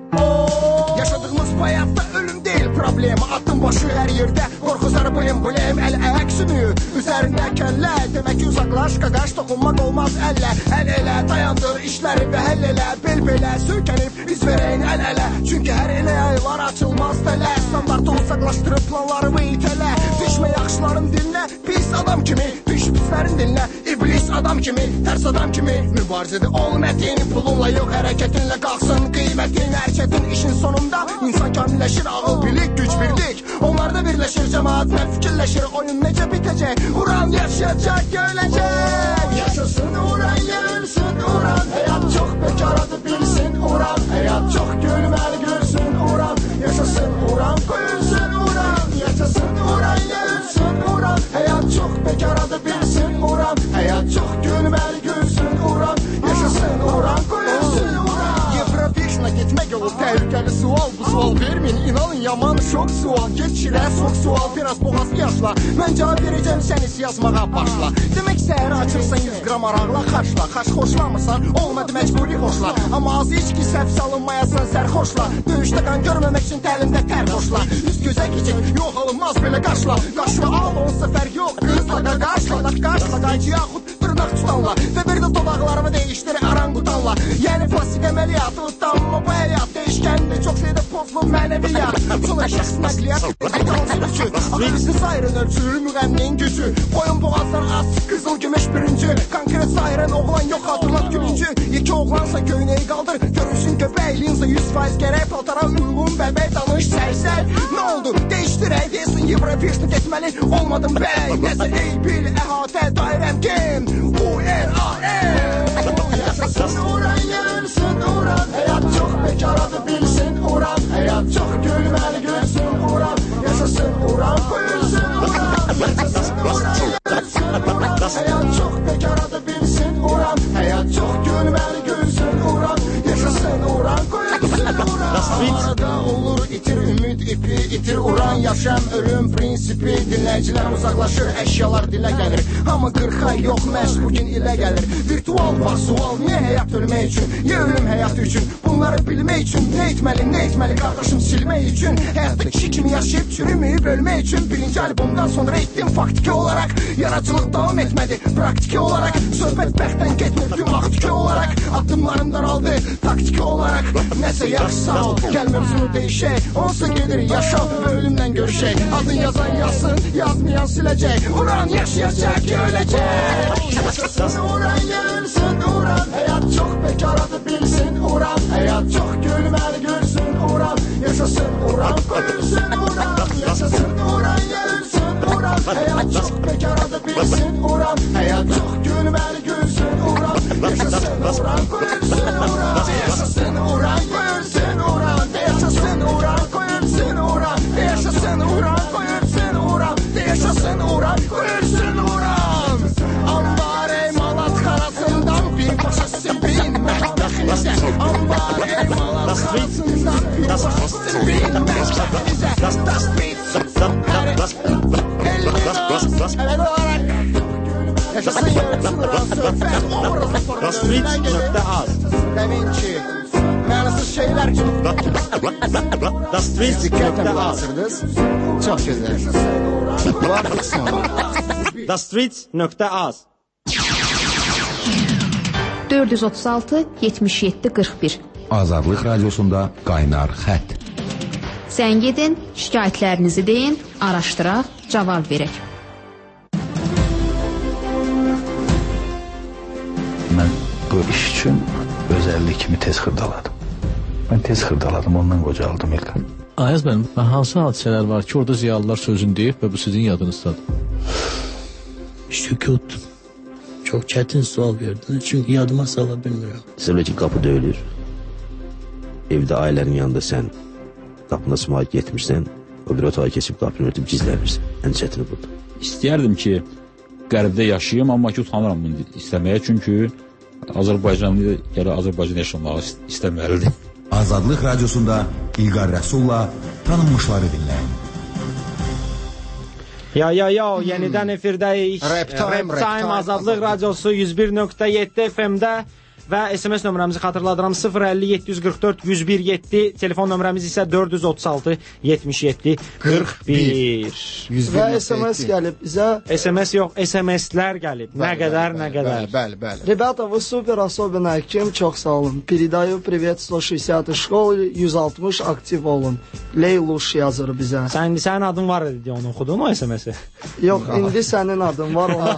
Yaşadığımız bu həyatda ölüm deyil problemi. Atın başı hər yerdə, qorxu zarı emblem. Əl əyak sümüyü, üzərində kəllə. Demək ki uzaqlaş, qaqaş, toxunmaq olmaz əllə. Əl elə, dayandır işləri və həll elə. Bel belə, söykənib, iz verəyin əl ələ. Çünki hər elə aylar açılmaz tələ. Standartı uzaqlaşdırıb planlarımı itələ. Düşmə yaxşıların dilinə, pis adam kimi. Düş pislərin dilinə, iblis adam kimi. Tərs adam kimi, mübarizədə ol mətin. Pulunla yox, hərəkətinlə qalsın qiymətin. Hərəkətin işin sonunda insan kamilləşir, ağıl, bilik, güc, birlik. Onlarda birləşir cəmaatlər, fikirləşir. Oyun necə bitəcək, Uran yaşayacaq, gələcək. Yaşasın Uran, gəlsin Uran. Həyat çox bekaradı, bilsin Uran. Həyat çox gülməli, görsün Uran. Yaşasın Uran, qoyulsun Uran. Yaşasın Uran, gəlsin Uran. Həyat çox bekaradı, bilsin Uran. Həyat çox gülməli, görsün Uran. Yaşasın Uran, qoyulsun Uran. Yevrovision'a gitmek olur tehlikeli sual. Bu sual vermeyin, inanın yaman şok sual. Geç şirə, sok sual, biraz boğaz yaşla. Mən cavab verəcəm, sən is yazmağa başla. Demək səhər açırsan yüz qram araqla xaçla. Xaç xoşlamırsan, olmadı məcburi xoşla. Amma az içki səhv salınmayasan sərxoşla. Döyüşdə qan görməmək üçün təlimdə tər xoşla. Üst gözə gecik, yox alınmaz belə qaşla. Qaşla al, onsa fərq yox, qızla qaqaşla. Qaşla qaycı yaxud dırnaq tutanla. Və bir də dodaqlarımı dəyişdir aranqutanla. Yəni plastik əməliyyatı utanma bu həyat dəyişkəndi. Çox şeydə pozlu mənəviyyat. Sonra şəxs nəqliyyat, zekansız gücü. Axı sayrın ölçülür müğəmnin gücü. Boyun boğazdan az, qızıl gümüş birinci. Konkret sayrın oğlan yox, hatırlat gülüncü. İki oğlansa göynəyi qaldır, görürsün köpək. Linza yüz faiz gərək, paltara uyğun bəbəy danış sərsər. Nə oldu? Dəyişdirək, deyəsin Yevrovision'a getməli. Olmadım bəy, nəsə ey bil, əhatə dairəm gen. U R A M. Yaşasın Uran, gəlsin Uran. Həyat çox bekaradı, bilsin Uran. Həyat çox gülməli, görsün Uran. Yaşasın Uran, qoyulsun Uran. Yaşasın Uran, gəlsin Uran. Həyat çox bekaradı, bilsin Uran. Həyat çox gülməli, görsün Uran. Yaşasın Uran, qoyulsun Uran. Arada olur itir ümid ipi, itir Uran. Yaşam ölüm prinsipi. Dinləyicilər uzaqlaşır, əşyalar dilə gəlir. Hamı qırxa yox, məhz bugün ilə gəlir. Virtual var sual, niyə həyat ölmək üçün? Ya ölüm həyat üçün? Bunları bilmək üçün nə etməli, nə etməli qardaşım silmək üçün? Həyatda kişi kimi yaşayıb çürüməyib ölmək üçün. Birinci albomdan sonra etdim faktiki olaraq. Yaraçılıq davam etmədi, praktiki olaraq. Söhbət bəxtdən getmir, tüm aktiki olaraq. Addımlarımdan aldı, taktiki olaraq. Nəsə yaxşı sağ ol, gəl mövzunu deyişək. Onsa gedir, yaşa və ölümdən görüşək. Adın yazan yazsın, yazmayan siləcək. Uran yaşayacaq, öləcək. Yaşasın Uran, gəlsin Uran. Həyat çox bekaradı, bilsin Uran. Həyat çox gülməli, görsün Uran. Yaşasın Uran, qoyulsun Uran. Yaşasın Uran, gəlsin Uran. Həyat çox bekaradı, bilsin Uran. Həyat çox gülməli, görsün Uran. Yaşasın Uran, qoyulsun Uran. Yaşasın Uran, qoyulsun Uran. Yaşasın Uran, qoyulsun Uran. Yaşasın Uran, qoyulsun Uran. Yaşasın Uran, qoyulsun Uran. Ambar ey malat xarasından bir başa sibin. Məhdaxilsə ambar ey malat dastreet.az Deminki mənasız şeylər kimi dastreet.az Çox gözəl. Varıq sonra. dastreet.az dörd yüz otuz altı yetmiş yeddi qırx bir Azadlıq Radiosunda qaynar xətt. Zəng edin, şikayətlərinizi deyin, araşdıraq, cavab verək. Mən bu iş üçün özəllik kimi tez xırdaladım. Mən tez xırdaladım, ondan qocaldım İlqar. Ayaz mənim, hansı hadisələr var ki, orada ziyalılar sözünü deyib və bu sizin yadınızdadır? Sükut. Çox çətin sual verdin, çünki yadıma sala bilmirəm. Səbəb ki, qapı döyülür. Evdə ailənin yanında sən qapına sımağa getmirsən, o bir otağa keçib qapını örtüb gizlənirsən. Ən çətini budur. İstəyərdim ki, qərbdə yaşayayım, amma ki, utanıram bunu istəməyə, çünki Azərbaycanlı gələ Azərbaycan yaşamağı istəməlidir. Azadlıq Radiosunda İlqar Rəsulla tanınmışları dinləyin. Ya ya ya, yenidən efirdəyik. Rap Time, Rap Time, Azadlıq Radiosu yüz bir nöqtə yeddi F M-də və S M S nömrəmizi xatırladıram sıfır əlli yeddi yüz qırx dörd yüz bir yeddi, telefon nömrəmiz isə dörd yüz otuz altı yetmiş yeddi qırx bir. Və S M S gəlib bizə. S M S yox, S M S-lər gəlib. Nə qədər, nə qədər. Bəli, bəli. Ребята, вы супер, особенно Kim, çox sağ olun. Передаю привет сто шестидесятой школы, yüz altmış aktiv olun. Leyluş yazır bizə. Sən sənin adın var idi, onu oxudun o S M S-i? Yox, indi sənin adın var ona.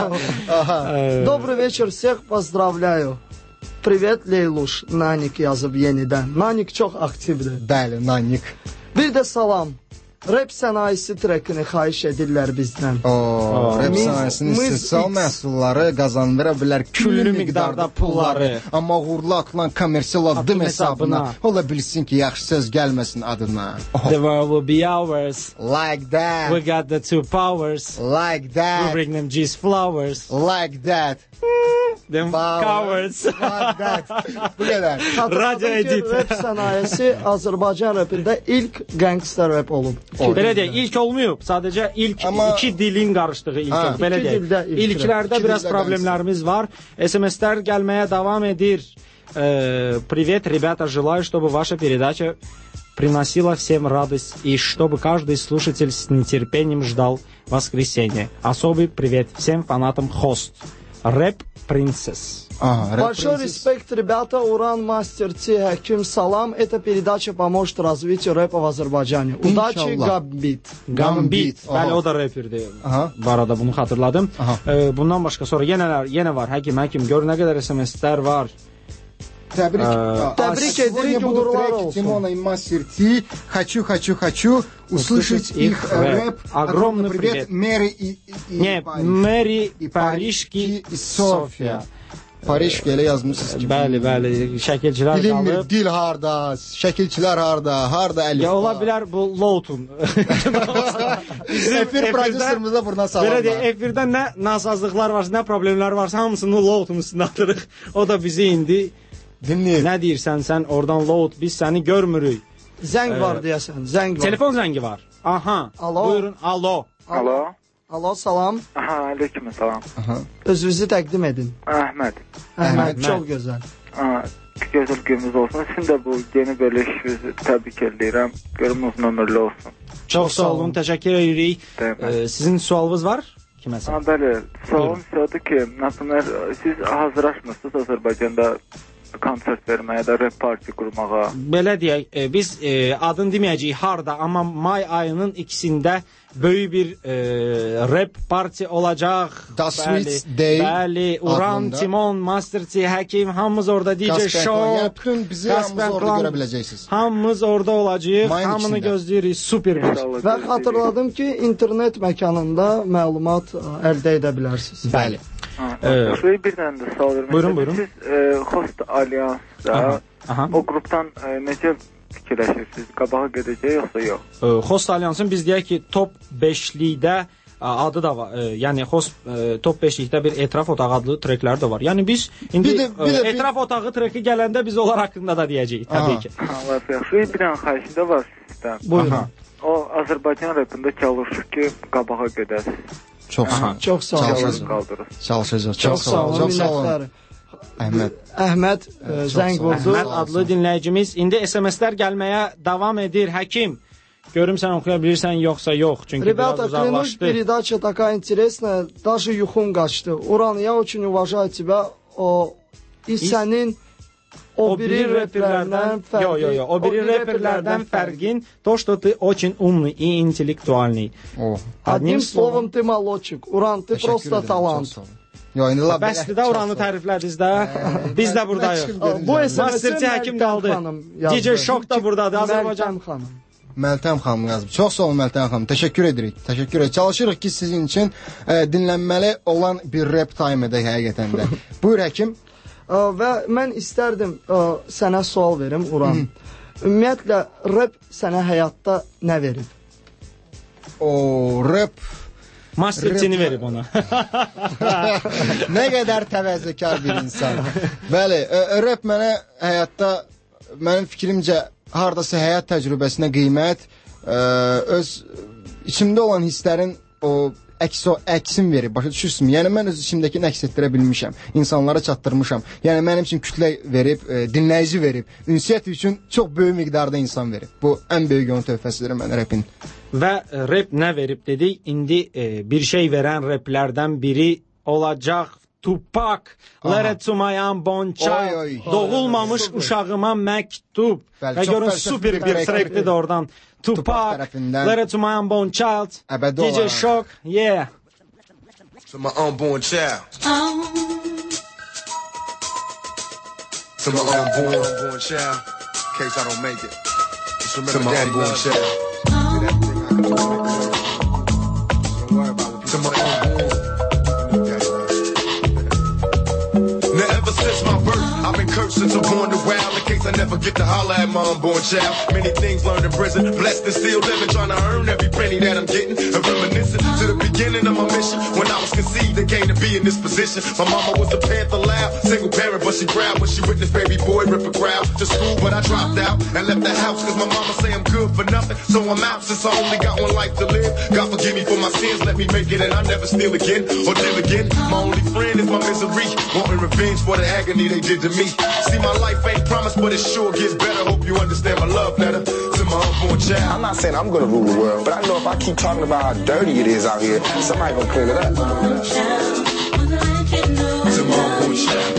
Добрый вечер, всех поздравляю. Привет, Leyluş. Nanik yazıb yenidən. Nanik çox aktivdir. Bəli, Nanik. Bir də salam. Rap sənayesi trekini xahiş edirlər bizdən. Oo, rap sənayesinin istehsal məhsulları qazandıra bilər küllü miqdarda pulları. Amma uğurlu atılan kommersial addım hesabına ola bilsin ki, yaxşı söz gəlməsin adına. The world will be ours. Like that. We got the two powers. Like that. We bring them G's flowers. Like that. Them cowards. Like that. Bu qədər. Radio edit. Rap sənayesi Azərbaycan rapində ilk gangster rap olub. Belə deyək, ilk olmayıb. Sadəcə ilk Ama... iki dilin qarışdığı ilk olub. Belə deyək. İlk İlklərdə iki biraz problemlərimiz var. S M S-lər gəlməyə davam edir. Э, привет, ребята, желаю, чтобы ваша передача приносила всем радость и чтобы каждый слушатель с нетерпением ждал воскресенья. Особый привет всем фанатам Хост. Рэп Принцесс. Ага, Большой респект, ребята, Уран, Мастер Ти, Хаким, Салам. Эта передача поможет развитию рэпа в Азербайджане. Удачи, Гамбит. Gambit. Bəli, o da reperdir. Bu arada bunu xatırladım. Ee, bundan başqa sonra yenə, yenə var. Həkim, həkim, gör nə qədər S M S-lər var. Təbrik, а, Təbrik edirik, uğurlar olsun. Тимона и Мастер Ти. Хочу, хочу, хочу услышать их рэп. Огромный привет. Мэри и, и, Не, Мэri, Parişki, и София. Parişki elə yazmışsınız ki. Bəli, bəli, şəkilçilər qalıb. Bilinmir, dil harda, şəkilçilər harda, harda əlif. Ya ola bilər bu Lowtun. Efir prodüserimiz buradan salamlar. Belə deyək, efirdə nə nasazlıqlar varsa, nə problemlər varsa, hamısını Lowtun üstünə atırıq. O da bizi indi dinləyir. Nə deyirsən sən oradan Lowt, biz səni görmürük. Zəng var deyəsən, zəng var. Telefon zəngi var. Aha. Alo. Buyurun, alo. Alo. Alo, salam. Aha, aleyküm salam. Aha. Özünüzü təqdim edin. Əhməd. Əhməd, çox gözəl. Aha, gözəl gününüz olsun. Sizin də bu yeni bölüşünüzü təbrik edirəm. Görüm uzun ömürlü olsun. Çox sağ olun, təşəkkür edirik. Ee, sizin sualınız var? Kiməsə? Ha, bəli. Sualım şudur ki, məsələn, siz hazırlaşmısınız Azərbaycanda konsert verməyə də rap parti qurmağa. Belə deyək, e, biz e, adını deməyəcəyik harda, amma may ayının ikisində böyük bir e, rap parti olacaq. Bəli, bəli, Uran, adında. Timon, Master T, Həkim, hamımız orada D J Show. Bütün bizi hamımız orada görə biləcəksiniz. Hamımız orada olacağıq, hamını gözləyirik, super bir. Və xatırladım ki, internet məkanında məlumat əldə edə bilərsiniz. Bəli. Şöyle bir tane de sağ olun. Buyurun, buyurun. Siz e, Host Alliance'da aha, aha. o gruptan e, necə fikirləşirsiniz? Qabağa gedəcək yoxsa yox? E, Host Alliance'ın biz deyək ki, top beşlikdə adı da var. E, yəni Host e, top beşlikdə bir etraf otağı adlı treklər də var. Yəni biz indi bir de, bir de, e, etraf bir... otağı treki gələndə biz onlar haqqında da deyəcəyik təbii ki. Allah yaxşı. Bir dənə xahişim də var sizdən. Buyurun. O Azərbaycan rapında çalışır ki, qabağa gedəsiniz. Çox sağ olun. Çox sağ olun. Çalışacağıq. Çox sağ olun. Çox sağ olun. Əhməd, Əhməd ə, zəng vurdu. Əhməd adlı dinləyicimiz. İndi S M S-lər gəlməyə davam edir. Həkim, görüm sən oxuya bilirsən yoxsa yox. Çünki Ребята, biraz uzaqlaşdı. клянусь, передача такая интересная, даже юхум qaçdı. Уран, я очень уважаю тебя. O, и sənin o biri reperlərdən fərqin. Yo, yo, yo. O biri reperlərdən fərqin. То, что ты очень умный и интеллектуальный. Одним словом, ты молодчик. Уран, ты просто талант. Bəsdir də Uranı təriflədiniz də. Biz də buradayıq. Masterçi Həkim qaldı. D J Shock da buradadır. Azərbaycan xanım. Məltəm xanım yazıb. Çox sağ olun Məltəm xanım. Təşəkkür edirik. Təşəkkür edirik. Çalışırıq ki, sizin üçün ə, dinlənməli olan bir rap time edək həqiqətən də. Buyur Həkim. Ə, və mən istərdim ə, sənə sual verim Uran. Ümumiyyətlə rap sənə həyatda nə verib? O rap Masterçini verib ona. Nə qədər təvəzzükar bir insan. Bəli, rap mənə həyatda, mənim fikrimcə, hardasa həyat təcrübəsinə qiymət, ə, öz içimdə olan hisslərin o əks o əksin verib. Başa düşürsünüz? Yəni mən öz içimdəkini əks etdirə bilmişəm, insanlara çatdırmışam. Yəni mənim üçün kütlə verib, ə, dinləyici verib, ünsiyyət üçün çox böyük miqdarda insan verib. Bu ən böyük onun töhfəsidir mənə rapin. Və rap nə verib dedik, indi e, bir şey verən raplərdən biri olacaq Tupac. Let it to my unborn child. Doğulmamış oy, uşağıma məktub. Və görün super bir trackdir də oradan. Tupac, Let it to my unborn child. D J Shock, yeah. To my unborn child. To my unborn, unborn child. In case I don't make it. Just remember to my daddy unborn child. Don't worry about it. To my unborn. Now ever since my birth, I've been cursed since I'm born to wild. In case I never get to holler at my unborn child. Many things learned in prison, blessed and still living, trying to earn every penny that I'm getting. And reminiscing to the beginning of my mission. When I was conceived and came to be in this position. My mama was a Panther loud, single parent, but she growled when she witnessed baby boy rip a crowd to school. But I dropped out and left the house cause my mama say I'm good for nothing. So I'm out since I only got one life to live. God forgive me for my sins, let me make it and I'll never steal again or deal again. My only friend is my misery, wanting revenge for the agony they did to me. See, my life ain't promised, but it sure gets better. Hope you understand my love letter to my unborn child. I'm not saying I'm gonna rule the world, but I know if I keep talking about how dirty it is out here, somebody gonna clean it up. To my unborn child.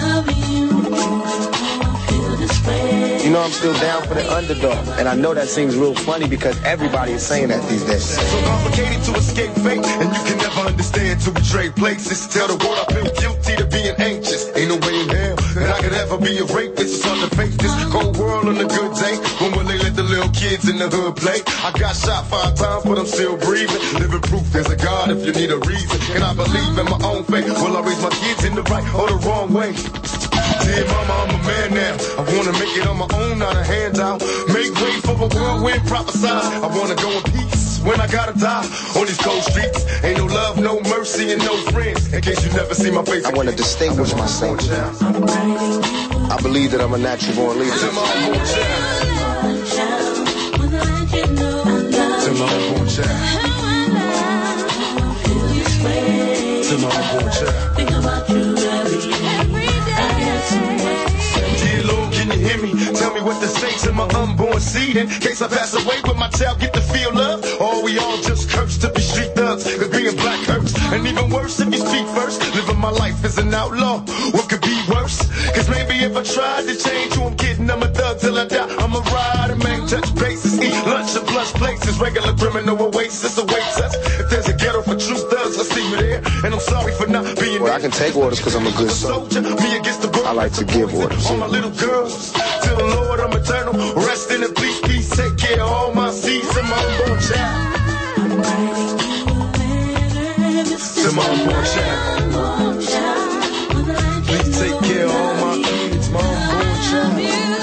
You know I'm still down for the underdog, and I know that seems real funny because everybody is saying that these days. So complicated to escape fate, and you can never understand to betray places. Tell the world I feel guilty to being anxious. Ain't no way in hell that I could ever be a rapist. It's hard to face this cold world on a good day. When will they let the little kids in the hood play? I got shot five times, but I'm still breathing. Living proof there's a God if you need a reason. And I believe in my own faith. Will I raise my kids in the right or the wrong way? Dear mama, I'm a man now. I wanna make it on my own, not a handout. Make way for a whirlwind prophesied. I wanna go in peace when I gotta die on these cold streets. Ain't no love, no mercy, and no friends. In case you never see my face, I wanna distinguish myself. I believe that I'm a natural born leader. To my unborn child. To my unborn child. To my unborn child. Think about you every day. Dear Lord, can you hear me? Tell me what to say to my unborn seed. In case I pass away, will my child get to feel love? Or we all just cursed to be street thugs? Cause being black hurts. And even worse if you speak first. Living my life as an outlaw. What could be worse? Cause maybe if I tried to change who I'm kidding, I'm a thug till I die. I'm a rider, man, touch bases. Eat lunch and plush places. Regular criminal oasis awaits us. If there's a ghetto for true thugs, I see you there. And I'm sorry for not being well, there. I can take orders cause I'm a good soldier. Me against the world. I like to give orders. All my little girls, till the Lord I'm eternal. Rest in the peace, peace, take care of all my seeds and my unborn child. To my unborn child. Please take care of all my kids, my unborn child.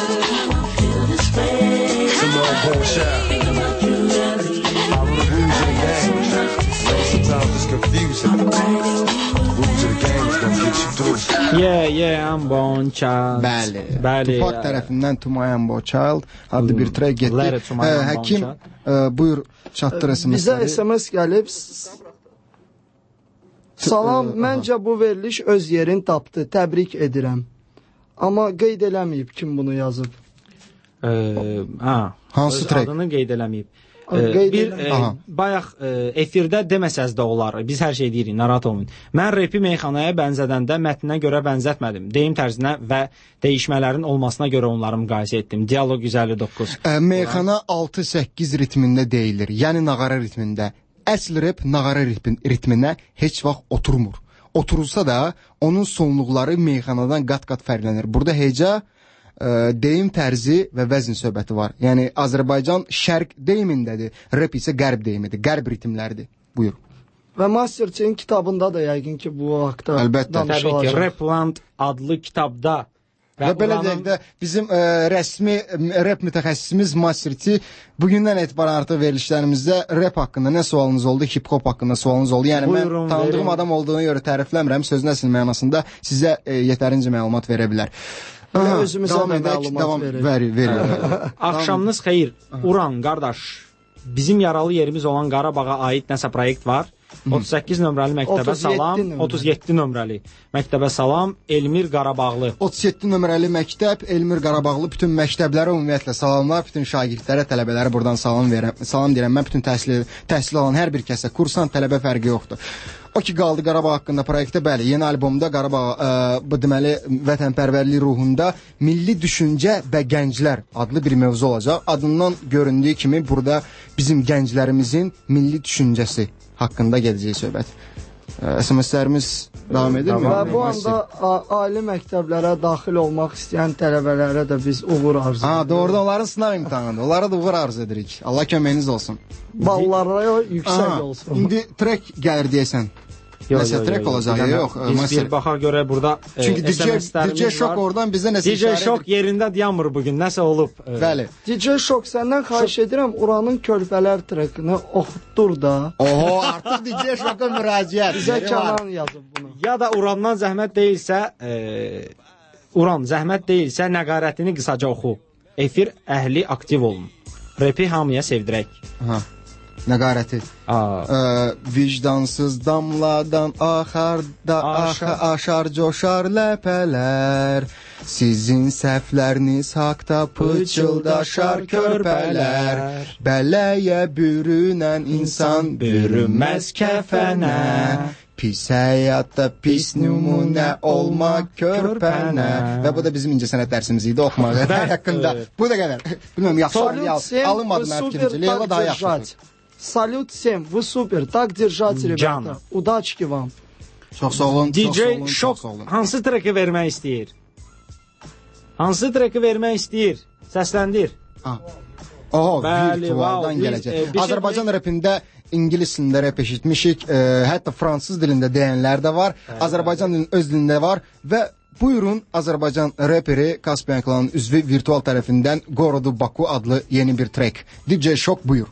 To my unborn child. Follow the rules of the game. Sometimes it's confusing. Rules of the game is gonna get you through. Yeah, yeah, unborn child. Bəli. Bəli. Tupac tərəfindən To My Unborn Child adlı bir track getdi. Həkim, buyur çatdır S M S-ləri. Bizə S M S gəlib. Salam, məncə bu veriliş öz yerini tapdı. Təbrik edirəm. Amma qeyd eləməyib kim bunu yazıb. Ə, hə, hansı trek? Adını qeyd eləməyib. Qeyd bir e, bayaq e, efirdə deməsəz də olar. Biz hər şey deyirik, narahat olmayın. Mən repi meyxanaya bənzədəndə mətninə görə bənzətmədim. Deyim tərzinə və dəyişmələrin olmasına görə onları müqayisə etdim. Dialoq yüz əlli doqquz. E, meyxana altı səkkiz ritmində deyilir. Yəni nağara ritmində. Əsl rep nağara ritminə heç vaxt oturmur. Oturulsa da onun sonluqları meyxanadan qat-qat fərqlənir. Burada heca deyim tərzi və vəzn söhbəti var. Yəni Azərbaycan şərq deyimindədir, rep isə qərb deyimidir, qərb ritmləridir. Buyur. Və Masterçinin kitabında da yəqin ki bu haqda əlbəttə təbii ki Repland adlı kitabda və, və belə deyək də bizim ə, rəsmi rep mütəxəssisimiz Masterçi bugündən etibarən artıq verilişlərimizdə rep haqqında nə sualınız oldu, hip-hop haqqında sualınız oldu. Yəni Buyurun, mən tanıdığım verin. Adam olduğuna görə tərifləmirəm, sözün əsl mənasında sizə ə, yetərincə məlumat verə bilər. Aha, özümüzə məlumat verir. verir, verir. Axşamınız xeyir. Uran, qardaş, bizim yaralı yerimiz olan Qarabağa aid nəsə proyekt var. otuz səkkiz nömrəli məktəbə salam, otuz yeddi nömrəli məktəbə salam, Elmir Qarabağlı. otuz yeddi nömrəli məktəb, Elmir Qarabağlı, bütün məktəblərə ümumiyyətlə salamlar, bütün şagirdlərə, tələbələrə buradan salam verirəm. Salam deyirəm mən bütün təhsil təhsil alan hər bir kəsə, kursant, tələbə fərqi yoxdur. O ki qaldı Qarabağ haqqında proyektdə, bəli, yeni albomda Qarabağ ə, bu deməli vətənpərvərlik ruhunda milli düşüncə və gənclər adlı bir mövzu olacaq. Adından göründüyü kimi burada bizim gənclərimizin milli düşüncəsi haqqında gedəcək söhbət. S M S-lərimiz davam edirmi? Və bu anda ali məktəblərə daxil olmaq istəyən tələbələrə də biz uğur arzu edirik. Ha, doğrudan onların sınav imtahanıdır. Onlara da uğur arzu edirik. Allah köməyiniz olsun. Balları yüksək Aha, olsun. İndi trek gəlir deyəsən. Nəsə trek olacaq ya, yox. Biz bir baxaq görə burada Çünki D J Şok oradan bizə nəsə D J Şok yerində dayanmır bugün, nəsə olub. Bəli. D J Şok səndən xahiş edirəm Uranın Körpələr trekini oxutdur da. Oho, artıq D J Şoka müraciət. Bizə Kənan yazıb bunu. Ya da Urandan zəhmət deyilsə, e, Uran zəhmət deyilsə nəqarətini qısaca oxu. Efir əhli aktiv olun. Repi hamıya sevdirək. Aha. Nəqarəti. Ə, vicdansız damladan axarda axa, aşar coşar ləpələr. Sizin səhvləriniz haqda pıçıldaşar körpələr. Bələyə bürünən insan bürünməz kəfənə. Pis həyatda pis nümunə olma körpənə. Və bu da bizim incəsənət dərsimiz idi oxumağa haqqında. Bu da qədər. Bilməm, yaxşı alınmadı mən fikrimcə. Leyla daha yaxşı. Салют всем, вы супер, так держать, ребята. Удачки вам. Çox sağ olun, çox sağ olun, çox sağ olun. Hansı treki vermək istəyir? Hansı treki vermək istəyir? Səsləndir. Ha. Oho, virtualdan gələcək. E, Azərbaycan şey... repində ingilis dilində rep eşitmişik, e, hətta fransız dilində deyənlər də var. Hə, Azərbaycan dilinin öz dilində var və buyurun Azərbaycan reperi Kaspian Klanın üzvü virtual tərəfindən Gorodu Baku adlı yeni bir trek. D J Şok buyur.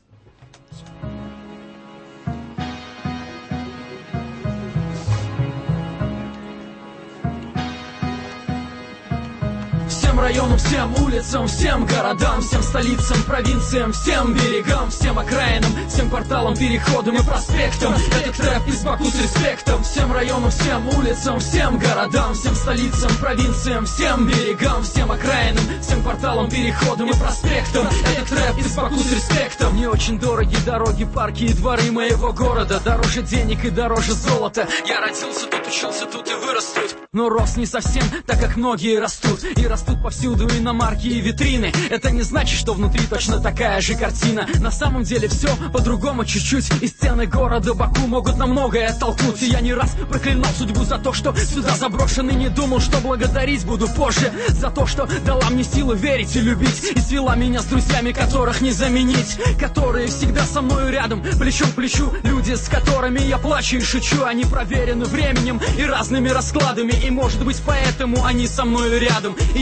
Всем районам, всем улицам, всем городам, всем столицам, провинциям, всем берегам, всем окраинам, всем кварталам, переходам и проспектам. Этот рэп из Баку с респектом. Всем районам, всем улицам, всем городам, всем столицам, провинциям, всем берегам, всем окраинам, всем кварталам, переходам и проспектам. Этот рэп из Баку с респектом. Не очень дороги дороги, парки и дворы моего города. Дороже денег и дороже золота. Я родился тут, учился тут и вырос тут. Но рос не совсем, так как многие растут. И растут повсюду иномарки и витрины. Это не значит, что внутри точно такая же картина. На самом деле все по-другому чуть-чуть. И стены города Баку могут на многое оттолкнуть. И я не раз проклинал судьбу за то, что сюда заброшен. И не думал, что благодарить буду позже. За то, что дала мне силы верить и любить. И свела меня с друзьями, которых не заменить. Которые всегда со мною рядом, плечом к плечу. Люди, с которыми я плачу и шучу. Они проверены временем и разными раскладами. И может быть поэтому они со мною рядом. И я всегда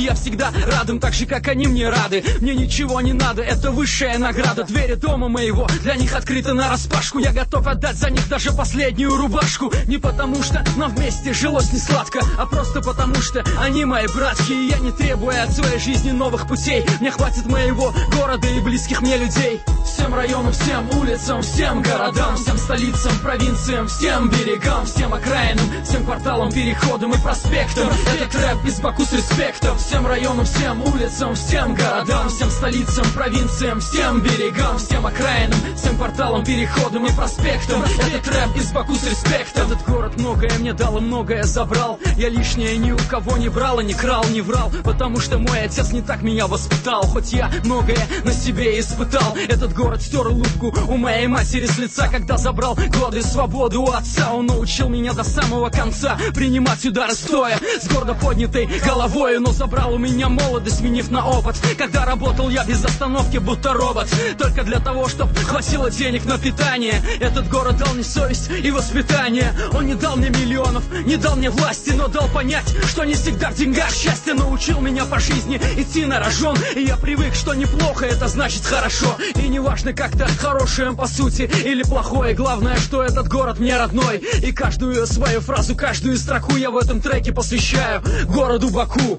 всегда радым, так же, как они мне рады. Мне ничего не надо, это высшая награда. Двери дома моего для них открыты нараспашку. Я готов отдать за них даже последнюю рубашку. Не потому что нам вместе жилось не сладко, а просто потому что они мои братья. И я не требую от своей жизни новых путей. Мне хватит моего города и близких мне людей. Всем районам, всем улицам, всем городам, всем столицам, провинциям, всем берегам, всем окраинам, всем кварталам, переходам и проспектам. Это рэп из Баку с респектом. Всем районам, всем улицам, всем городам, всем столицам, провинциям, всем берегам, всем окраинам, всем кварталам, переходам и проспектам. Это рэп из Баку с респектом. Этот город многое мне дал и многое забрал. Я лишнее ни у кого не брал и не крал, не врал, потому что мой отец не так меня воспитал. Хоть я многое на себе испытал. Этот город стер улыбку у моей матери с лица, когда забрал годы свободы у отца. Он научил меня до самого конца принимать удары стоя, с гордо поднятой головой, но забрал у меня молодость, сменив на опыт. Когда работал я без остановки, будто робот, только для того, чтобы хватило денег на питание. Этот город дал мне совесть и воспитание. Он не дал мне миллионов, не дал мне власти, но дал понять, что не всегда в деньгах счастье. Научил меня по жизни идти на рожон, и я привык, что неплохо это значит хорошо. И не важно, как-то хорошее по сути или плохое, главное, что этот город мне родной. И каждую свою фразу, каждую строку я в этом треке посвящаю городу Баку.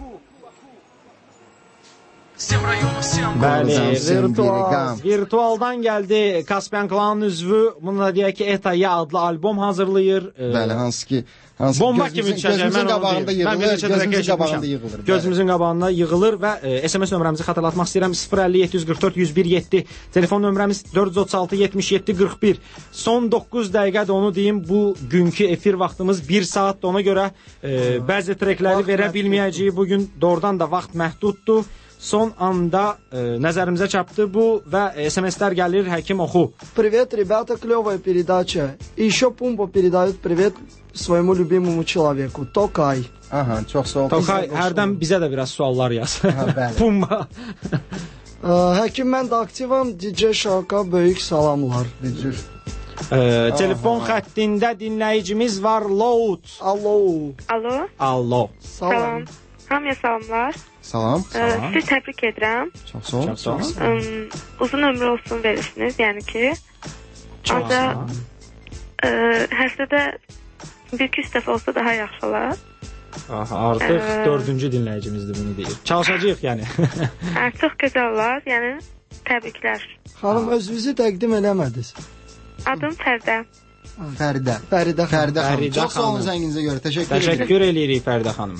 Bəli, virtual, virtualdan gəldi Kaspian Klanın üzvü. Bununla deyək ki, Etaya adlı albom hazırlayır. Bəli, hansı ki bomba kimi düşəcək. Mən qabağında yığılır, gözümüzün qabağında yığılır. Gözümüzün qabağında yığılır və e, S M S nömrəmizi xatırlatmaq istəyirəm. sıfır əlli yeddi yüz qırx dörd yüz bir yeddi. Telefon nömrəmiz dörd yüz otuz altı yetmiş yeddi qırx bir. Son doqquz dəqiqədə onu deyim, bu günkü efir vaxtımız bir saatdır. Ona görə e, bəzi trekləri verə bilməyəcəyik. Bugün doğrudan da vaxt məhduddur. Son anda e, nəzərimizə çatdı bu və S M S-lər gəlir, həkim oxu. Привет, ребята, клевая передача. И еще Пумба передает привет своему любимому человеку, Tokay. Aha, çox sağ ol. Tokay, hərdən bizə də biraz suallar yaz. Pumba. Həkim, mən də aktivam, D J Şaka böyük salamlar. E, telefon xəttində dinləyicimiz var, Load. Alo. Alo. Alo. Salam. Hamıya salamlar. Salam. Salam. Sizi təbrik edirəm. Çox sağ ol. Çox sağ ol. Um, uzun ömrü olsun verirsiniz, yəni ki. Ancaq e, həftədə bir-iki üç dəfə olsa daha yaxşı olar. Aha, artıq e, dördüncü dinləyicimizdir bunu deyir. Çalışacağıq yəni. Çox gözəl olar, yəni təbriklər. Xanım, özünüzü təqdim eləmədiniz. Adım Fərdə. Fəridə. Fəridə xanım. Çox sağ olun zənginizə görə. Təşəkkür edirəm. Təşəkkür edirik Fəridə xanım.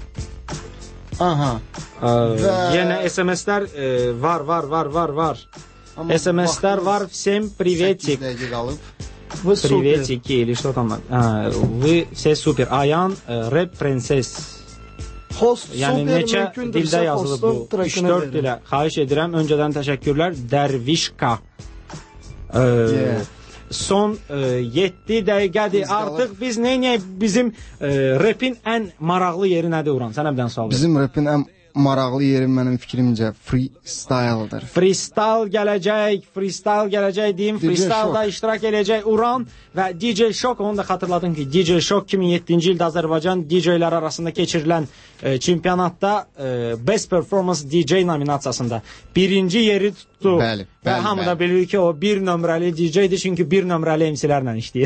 Aha. Ee, və... Yenə S M S-lər e, var, var, var, var, var. Amma S M S-lər var. Всем приветик. Вы приветики или что там? А, вы все супер. Аян, рэп принцесс. Host yəni neçə dildə yazılıb bu? üç dörd dilə. Xahiş edirəm. Öncədən təşəkkürlər. Dərvişka. Ee, yeah. Son e, yeddi dəqiqədir. Artıq biz neynəyək? Bizim e, rapin ən maraqlı yeri nədir Uran? Sənə birdən sual verim. Bizim rapin ən maraqlı yeri mənim fikrimcə freestyle'dır. Freestyle gələcək, freestyle gələcək deyim. Freestyle'da iştirak edəcək Uran və D J Shock. Onu da xatırladım ki, D J Shock iki min yeddinci ildə Azərbaycan D J-lər arasında keçirilən e, çempionatda e, Best Performance D J nominasiyasında birinci yeri tutdu. Bəli, və bəli, hamı da bəli. bilir ki, o bir nömrəli D J-dir, çünki bir nömrəli M C-lərlə işləyir.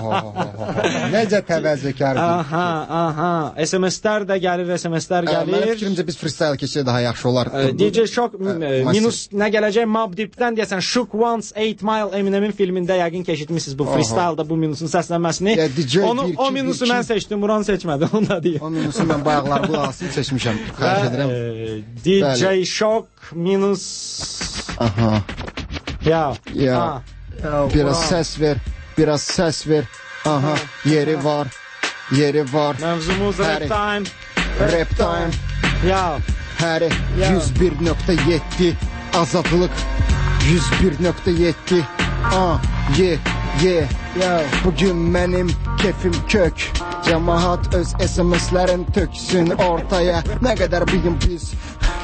Necə təvəzzökardır. Aha, aha. S M S-lər də gəlir, S M S-lər gəlir. Mənim fikrimcə biz freestyle keçsək daha yaxşı olar. D J Shock minus nə gələcək? Mobb Deep'dən deyəsən Shook Once eight Mile Eminem'in filmində yəqin ki eşitmisiniz bu freestyle'da bu minusun səslənməsini. Onu o minusu mən seçdim, Muran seçmədi, onu da deyim. O minusu mən bayaqlar qulağısını seçmişəm. Xahiş edirəm. D J Shock minus Aha. Ya. Ya. Biraz səs ver, biraz səs ver. Aha, yeri var. Yeri var. Mövzumuz rap time. Rap time. Ya. Həri yüz bir nöqtə yeddi Azadlıq yüz bir nöqtə yeddi A, ye, ye Bugün mənim kefim kök Cəmahat öz S M S-lərin töksün ortaya Nə qədər bugün biz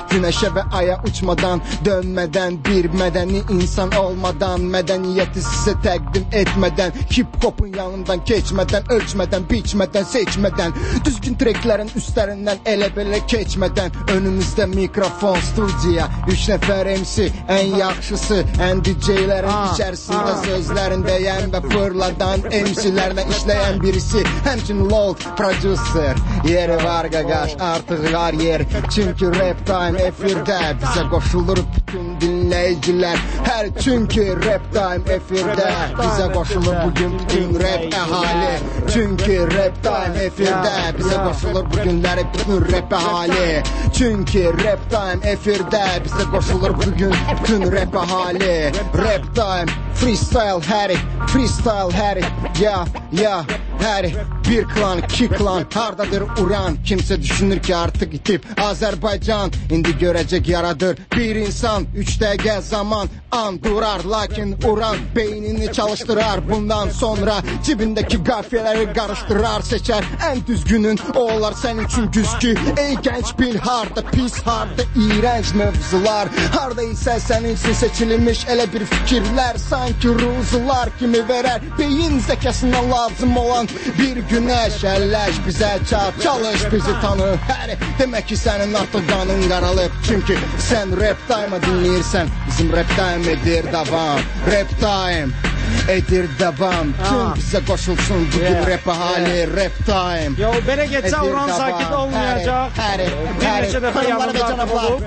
Güneşe ve aya uçmadan, dönmeden, bir medeni insan olmadan, medeniyeti size təqdim etmeden, hip-hopun yanından keçmeden, ölçmeden, biçmeden, seçmeden, düzgün treklerin üstlerinden ele belə keçmeden, önümüzde mikrofon, studiya, üç nefer M C, en yaxşısı, en D J'lerin içerisinde sözlerin değen ve fırladan M C'lerle işleyen birisi, hemçin Lord producer, yeri var gagaş, artık var yer, çünkü rap time efirde, bize koşulur bütün dinleyiciler, her çünkü rap time efirde, bize koşulur bugün bütün rap ehali, çünkü rap time efirde, bize koşulur bugünleri bütün rap ehali, çünkü rap time efirde, bize koşulur bugün bütün rap ehali, rap time, freestyle Harry, freestyle Harry, ya ya Harry, bir klan, iki klan, hardadır uran, kimse düşünür ki artık itip Azerbaycan, indi görecek yaradır bir insan, üç dəqiqə zaman an durar, lakin uran beynini çalıştırar, bundan sonra cibindeki gafiyeleri karıştırar, seçer en düzgünün, o olar senin için güzgü, ey genç bil harda pis, harda iğrenç mevzular, harda ise senin için seçilmiş ele bir fikirler, sanki ruzular kimi verer, beyin zekasından lazım olan bir güneş, elleş bize çarp, çalış bizi tanı, her demek ki senin artık kanın qaralıb, çünkü sen rap time'ı dinleyirsen, bizim rap time edir devam, rap time edir devam, tüm bize koşulsun bugün yeah. Rap hali, yeah. Rap time. Yo, belə geçsə Uran sakit olmayacaq, bir neçə dəfə yanında olub,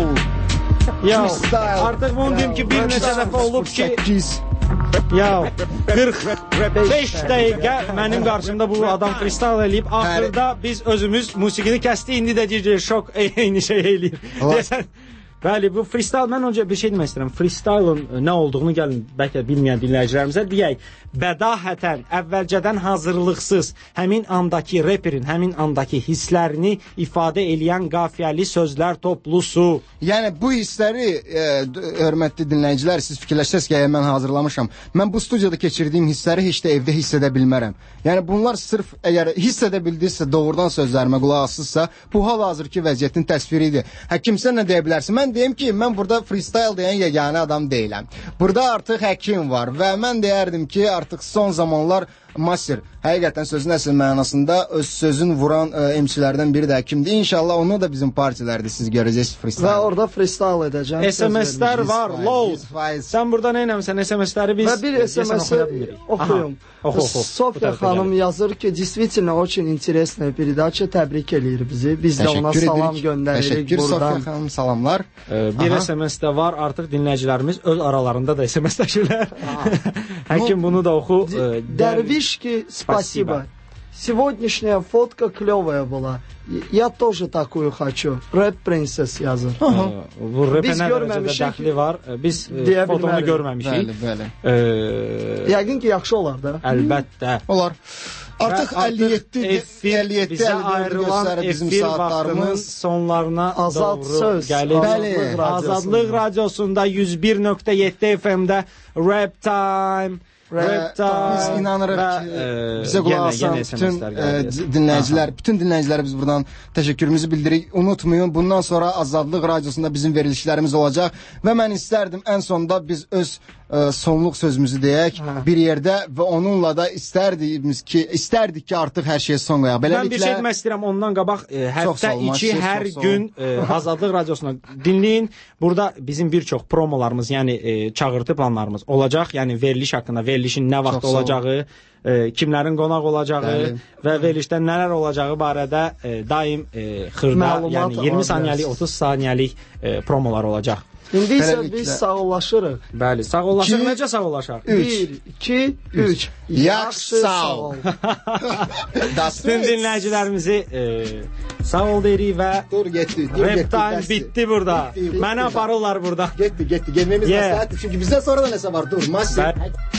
yo, artıq bunu deyim ki, bir neçə dəfə olub ki, ya qırx beş dəqiqə mənim qarşımda bu adam freestyle eləyib, axırda biz özümüz musiqini kəsdik, indi də D J Şok eyni şey eləyir. Deyəsən, bəli, bu freestyle, mən önce bir şey demək istəyirəm, freestyle'ın nə olduğunu gəlin, bəlkə bilməyən dinləyicilərimizə deyək, bədahətən, əvvəlcədən hazırlıqsız, həmin andakı reperin, həmin andakı hisslərini ifadə eləyən qafiyəli sözlər toplusu. Yəni, bu hissləri, e, hörmətli dinləyicilər, siz fikirləşsəz ki, mən hazırlamışam, mən bu studiyada keçirdiyim hissləri heç də evdə hiss edə bilmərəm. Yəni, bunlar sırf, əgər hiss edə bildiysə, doğrudan sözlərimə qulaq assızsa, bu hal-hazırki vəziyyətin təsviridir. Hə, kimsə nə deyə bilərsin? Mən deyim ki, mən burada freestyle deyən yeganə adam deyiləm. Burada artıq həkim var və mən deyərdim ki, artıq son zamanlar Master, həqiqətən sözün əsl mənasında öz sözün vuran e, M C'lərdən biri də həkimdir. İnşallah onu da bizim partilərdə siz görəcəksiniz freestyle. Və orada freestyle edəcəm. S M S'lər var, load. Sən burada nə eləmsən? S M S'ləri biz... Və bir S M S'i oxuyum. Sofya xanım yazır ki, действительно очень интересная передача, təbrik eləyir bizi. Biz də ona salam göndəririk buradan. Sofya xanım, salamlar. Bir S M S'də var, artıq dinləyicilərimiz öz aralarında da S M S'ləşirlər. Həkim bunu da oxu. Dərviş Ki, спасибо. Сегодняшняя фотка клевая была. Я тоже такую хочу. Рэп Princess yazır. Bu rəpə nə dərəcədə dəxli var? Biz fotonu görməmişik. Bəli, bəli. Yəqin ki, yaxşı olar da. Əlbəttə. Olar. Artıq əlli yeddi bizə ayrılan efir vaxtımız sonlarına Azad doğru söz. gəlir. Bəli. Azadlıq Radiosunda yüz bir nöqtə yeddi F M-də Rap Time. Rap Time. Biz inanırıq ki, bizə qulaq asan bütün dinləyicilər, bütün dinləyicilərə biz buradan təşəkkürümüzü bildiririk. Unutmayın, bundan sonra Azadlıq Radiosunda bizim verilişlərimiz olacaq və mən istərdim ən sonda biz öz ə, sonluq sözümüzü deyək ha. bir yerdə və onunla da istərdiyimiz ki, istərdik ki, artıq hər şeyə son qoyaq. Beləliklə, mən bir şey demək istəyirəm, ondan qabaq e, həftə içi hər gün e, Azadlıq Radiosuna dinləyin. Burada bizim bir çox promolarımız, yəni e, çağırtı planlarımız olacaq. Yəni veriliş haqqında, verilişin nə vaxt olacağı, e, kimlərin qonaq olacağı Bəli. və verilişdə nələr olacağı barədə e, daim e, xırda, Məlumat yəni iyirmi saniyəlik, otuz saniyəlik e, promolar olacaq. İndi isə biz sağollaşırıq. Bəli, sağollaşırıq. Necə sağollaşaq? bir, iki, üç. Yaxşı sağ ol. Bütün dinləyicilərimizi e, sağ ol deyirik və dur getdi. Rap time bitdi burada. Məni aparırlar burada. Getdi, getdi. Getmemiz yeah. məsləhətdir. Çünki bizdən sonra da nəsə var. Dur, Master.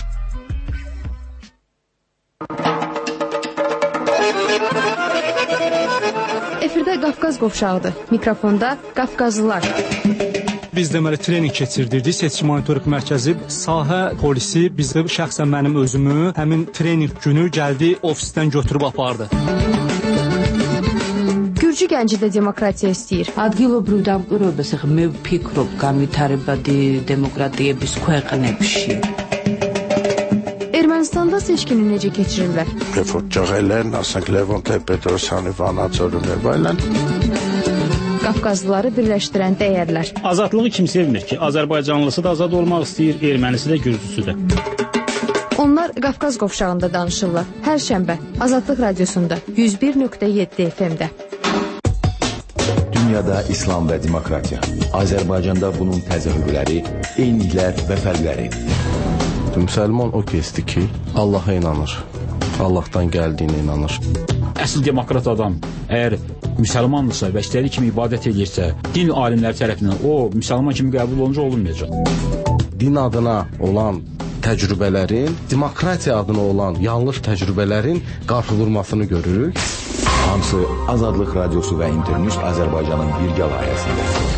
Efirdə Qafqaz qovşağıdır. Mikrofonda Qafqazlılar. Biz deməli trening keçirdirdik. Seçki monitorinq mərkəzi, sahə polisi bizi, şəxsən mənim özümü həmin trening günü gəldi ofisdən götürüb apardı. Gürcü Neçə gənci də demokratiya istəyir. ადგილობრივ დამკვირვებელს ახლა მე ვფიქრობ განვითარებადი დემოკრატიების ქვეყნებში. Ermənistanda seçkini necə keçirirlər? Երբ որ ճղել են, ասենք Լևոն Տեր-Պետրոսյանի վանաձորում եւ այլն. Qafqazlıları birləşdirən dəyərlər. Azadlığı kim sevmir ki? Azərbaycanlısı da azad olmaq istəyir, ermənisi də, gürcüsü də. Onlar Qafqaz qovşağında danışırlar. Hər şənbə Azadlıq Radiosunda yüz bir nöqtə yeddi F M-də. Dünyada İslam və demokratiya. Azərbaycanda bunun təzahürləri, eyniliklər və fərqləri. Müsəlman o kəsdir ki, Allaha inanır. Allahdan gəldiyinə inanır. Əsl demokrat adam əgər müsəlmandırsa və istədiyi kimi ibadət edirsə, din alimləri tərəfindən o müsəlman kimi qəbul olunca olunmayacaq. Din adına olan təcrübələrin, demokratiya adına olan yanlış təcrübələrin qarşıdurmasını görürük. Hamısı Azadlıq Radiosu və İnternews Azərbaycanın birgə layihəsində.